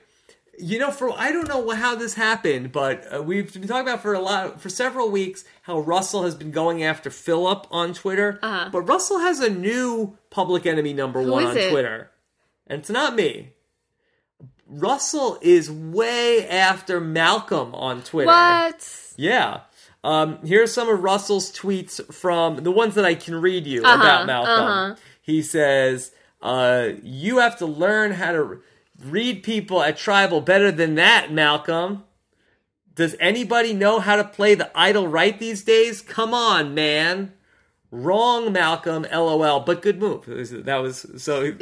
I don't know how this happened, but we've been talking about for several weeks how Russell has been going after Phillip on Twitter. Uh-huh. But Russell has a new public enemy number 1 on Twitter. And it's not me. Russell is way after Malcolm on Twitter. What? Yeah. Here's some of Russell's tweets from the ones that I can read you about Malcolm. He says, you have to learn how to read people at Tribal better than that, Malcolm. Does anybody know how to play the idol right these days? Come on, man. Wrong, Malcolm, LOL, but good move. That was so...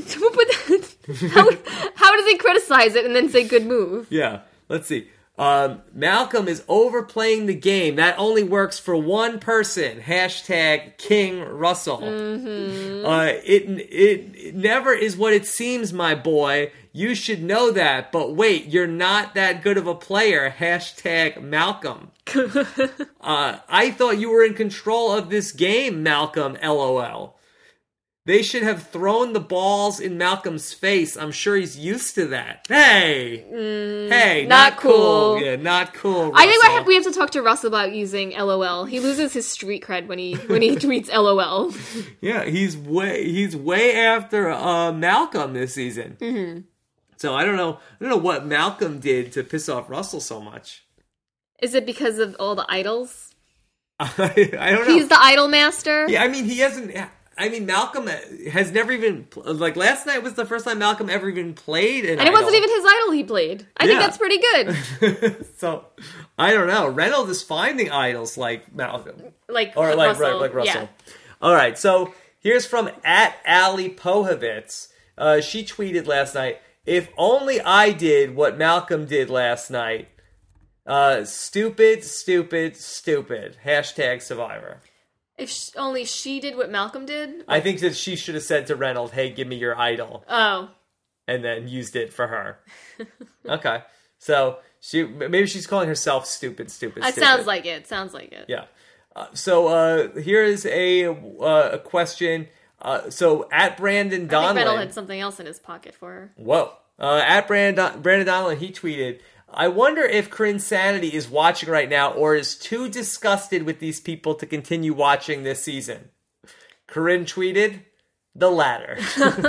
How does he criticize it and then say good move? Yeah, let's see. Malcolm is overplaying the game. That only works for one person. # King Russell. Mm-hmm. It never is what it seems, my boy. You should know that. But wait, you're not that good of a player. # Malcolm. I thought you were in control of this game, Malcolm, LOL. They should have thrown the balls in Malcolm's face. I'm sure he's used to that. Hey, not cool. Yeah, not cool, Russell. I think we have to talk to Russell about using LOL. He loses his street cred when he tweets LOL. Yeah, he's way after Malcolm this season. Mm-hmm. So I don't know what Malcolm did to piss off Russell so much. Is it because of all the idols? I don't know. He's the idol master? Yeah, I mean, he hasn't... I mean, Malcolm has never even... Like, last night was the first time Malcolm ever even played an idol. And it wasn't even his idol he played. I think that's pretty good. So, I don't know. Reynolds is finding idols like Malcolm. Like Russell. Yeah. All right, so here's from @Ali Pohovitz. She tweeted last night, if only I did what Malcolm did last night. Stupid, stupid, stupid. # Survivor. If only she did what Malcolm did? I think that she should have said to Reynolds, hey, give me your idol. Oh. And then used it for her. Okay. So, maybe she's calling herself stupid. It sounds like it. Yeah. So, here is a question. So, @Brandon Donlan. I think Reynolds had something else in his pocket for her. Whoa. Brandon Donlan, he tweeted, I wonder if Corinne Sanity is watching right now or is too disgusted with these people to continue watching this season. Corinne tweeted, The latter.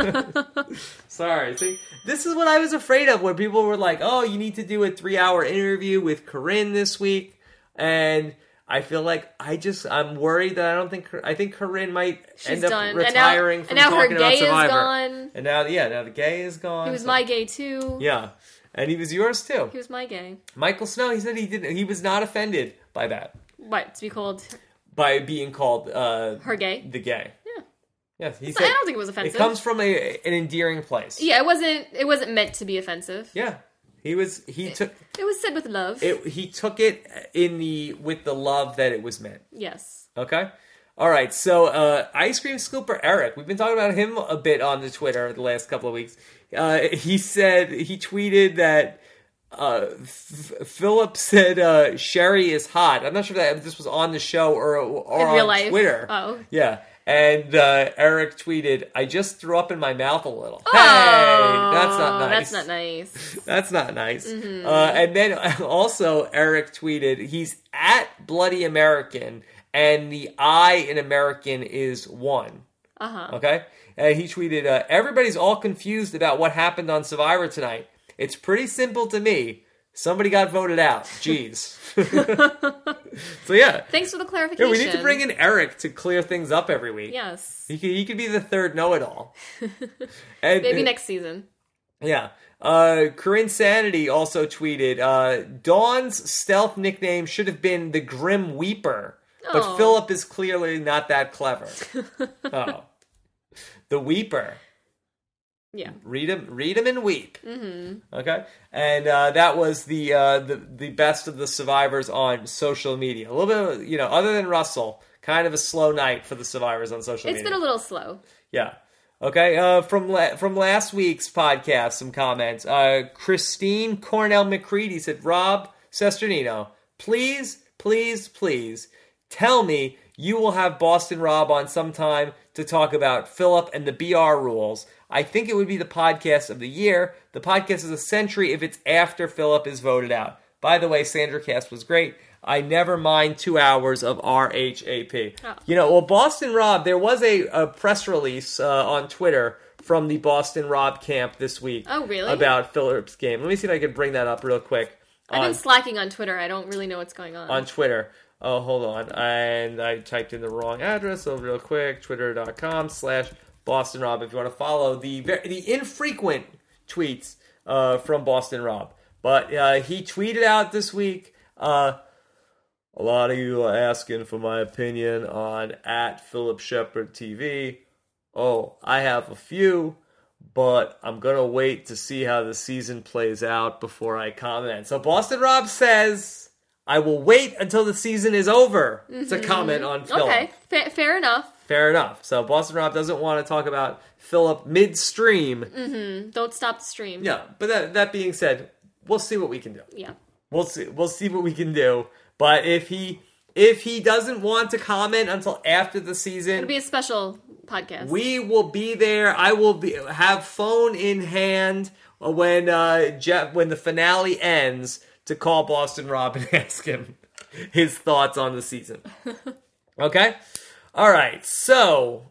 Sorry. See, this is what I was afraid of when people were like, oh, you need to do a 3-hour interview with Corinne this week. And I feel like I'm worried that I think Corinne might end up done. retiring from and now talking her about gay Survivor. is gone. And now the gay is gone. He was my gay too. Yeah. And he was yours too. He was my gay. Michael Snow, he said he was not offended by that. What, to be called? By being called her gay? The gay. Yeah. Yeah, he said, I don't think it was offensive. It comes from an endearing place. Yeah, it wasn't meant to be offensive. Yeah. It was said with love. He took it with the love that it was meant. Yes. Okay. All right. So, Ice Cream Scooper Eric, we've been talking about him a bit on the Twitter the last couple of weeks. He tweeted that Philip said Sherry is hot. I'm not sure if this was on the show or on real life. Twitter. Oh. Yeah. And Eric tweeted, I just threw up in my mouth a little. Oh, hey, that's not nice. That's not nice. That's not nice. Mm-hmm. And then also Eric tweeted, he's at Bloody American, and the I in American is 1. Uh-huh. Okay? And he tweeted, everybody's all confused about what happened on Survivor tonight. It's pretty simple to me. Somebody got voted out. Jeez. So yeah. Thanks for the clarification. Yeah, we need to bring in Eric to clear things up every week. Yes. He could be the third know-it-all. Maybe next season. Yeah. Corinne Sanity also tweeted, Dawn's stealth nickname should have been the Grim Weeper, but Philip is clearly not that clever. Oh. The Weeper. Yeah. Read him and weep. Mm-hmm. Okay? And that was the best of the survivors on social media. A little bit, other than Russell, kind of a slow night for the survivors on social media. It's been a little slow. Yeah. Okay, from last week's podcast, some comments. Christine Cornell McCready said, Rob Sesternino, please, please, please tell me you will have Boston Rob on sometime to talk about Philip and the BR rules. I think it would be the podcast of the year. The podcast is a century if it's after Philip is voted out. By the way, SandraCast was great. I never mind 2 hours of RHAP. Oh. Boston Rob, there was a press release on Twitter from the Boston Rob camp this week. Oh, really? About Philip's game. Let me see if I can bring that up real quick. I've been slacking on Twitter. I don't really know what's going on. On Twitter. Oh, hold on. And I typed in the wrong address, so real quick, twitter.com/Boston Rob if you want to follow the infrequent tweets from Boston Rob. But he tweeted out this week, a lot of you are asking for my opinion on @PhilipShepardTV. Oh, I have a few, but I'm going to wait to see how the season plays out before I comment. So Boston Rob says, I will wait until the season is over to comment on Philip. Okay, fair enough. Fair enough. So Boston Rob doesn't want to talk about Philip midstream. Mm-hmm. Don't stop the stream. Yeah, but that being said, we'll see what we can do. Yeah. We'll see what we can do. But if he doesn't want to comment until after the season, it'll be a special podcast. We will be there. I will have phone in hand when the finale ends to call Boston Rob and ask him his thoughts on the season. Okay? All right. So,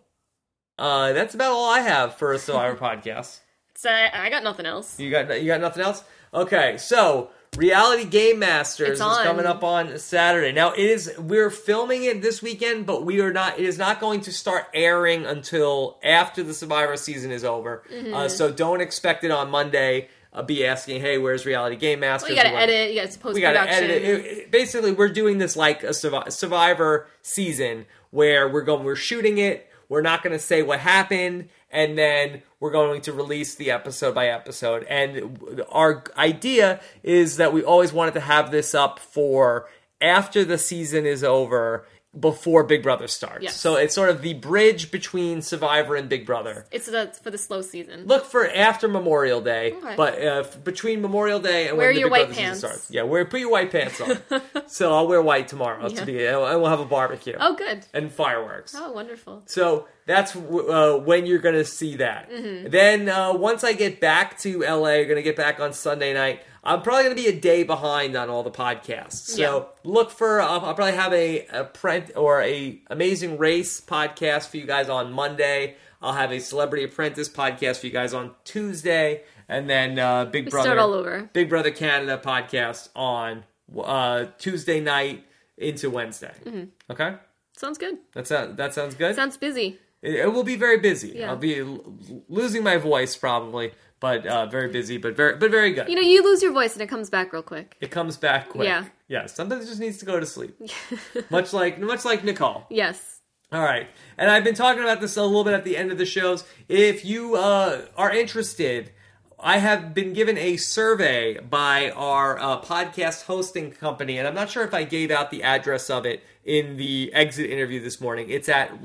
that's about all I have for a Survivor podcast. So I got nothing else. You got nothing else? Okay. So, Reality Game Masters is coming up on Saturday. Now, we're filming it this weekend, but it is not going to start airing until after the Survivor season is over. Mm-hmm. So don't expect it on Monday. Be asking, hey, where's Reality Game Masters? Well, you gotta edit, you gotta post-production. We gotta edit it. Basically, we're doing this like a Survivor season where we're shooting it, we're not gonna say what happened, and then we're going to release the episode by episode. And our idea is that we always wanted to have this up for after the season is over, before Big Brother starts. Yes. So it's sort of the bridge between Survivor and Big Brother. It's for the slow season. Look for after Memorial Day, okay. But between Memorial Day and when the Big Brother season starts. Yeah, put your white pants on. So I'll wear white tomorrow, and we'll have a barbecue. Oh, good. And fireworks. Oh, wonderful. So that's when you're going to see that. Mm-hmm. Then once I get back to LA, going to get back on Sunday night, I'm probably going to be a day behind on all the podcasts. So look for, I'll probably have a Amazing Race podcast for you guys on Monday. I'll have a Celebrity Apprentice podcast for you guys on Tuesday, and then Big Brother start all over. Big Brother Canada podcast on Tuesday night into Wednesday. Mm-hmm. Okay? Sounds good. That sounds good? Sounds busy. It will be very busy. Yeah. I'll be losing my voice probably, but very busy, but very good. You know, you lose your voice and it comes back real quick. It comes back quick. Yeah. Yeah, sometimes it just needs to go to sleep. much like Nicole. Yes. All right. And I've been talking about this a little bit at the end of the shows. If you are interested, I have been given a survey by our podcast hosting company, and I'm not sure if I gave out the address of it in the exit interview this morning. It's at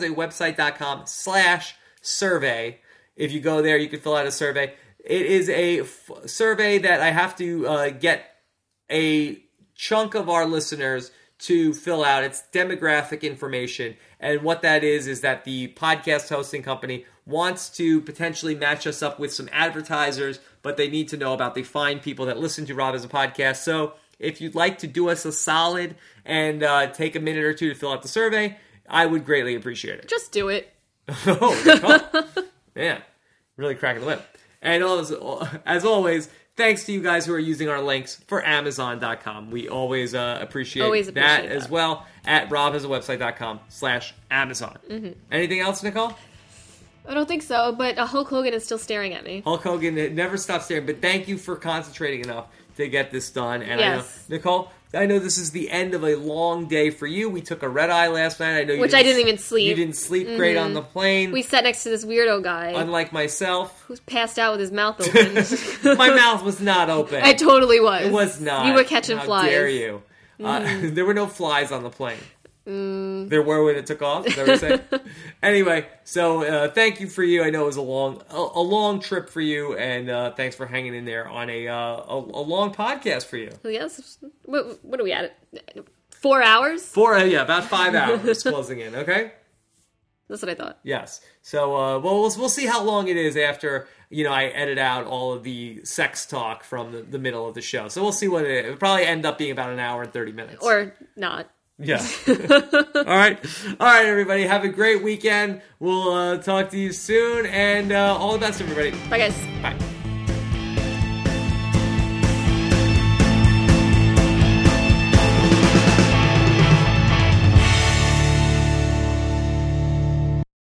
robhasawebsite.com/survey. If you go there, you can fill out a survey. It is a survey that I have to get a chunk of our listeners to fill out. It's demographic information. And what that is that the podcast hosting company wants to potentially match us up with some advertisers, but they need to know about the fine people that listen to Rob as a podcast. So if you'd like to do us a solid and take a minute or two to fill out the survey, I would greatly appreciate it. Just do it. Man, really cracking the whip. And as always, thanks to you guys who are using our links for Amazon.com. We always appreciate that as well at robhasawebsite.com/Amazon. Mm-hmm. Anything else, Nicole? I don't think so, but Hulk Hogan is still staring at me. Hulk Hogan never stops staring, but thank you for concentrating enough to get this done. And yes. I know, Nicole, I know this is the end of a long day for you. We took a red eye last night. I know I didn't even sleep. You didn't sleep great on the plane. We sat next to this weirdo guy. Unlike myself. Who's passed out with his mouth open. My mouth was not open. It totally was. It was not. You were catching flies. How dare you. There were no flies on the plane. There were when it took off. Is that what you're saying? Anyway, so thank you for you. I know it was a long trip for you, and thanks for hanging in there on a long podcast for you. Yes. What are we at? 4 hours? About 5 hours closing in. Okay. That's what I thought. Yes. So we'll see how long it is after I edit out all of the sex talk from the middle of the show. So we'll see what it'll probably end up being about an hour and 30 minutes, or not. Yeah. All right, everybody. Have a great weekend. We'll talk to you soon, and all the best, everybody. Bye, guys. Bye.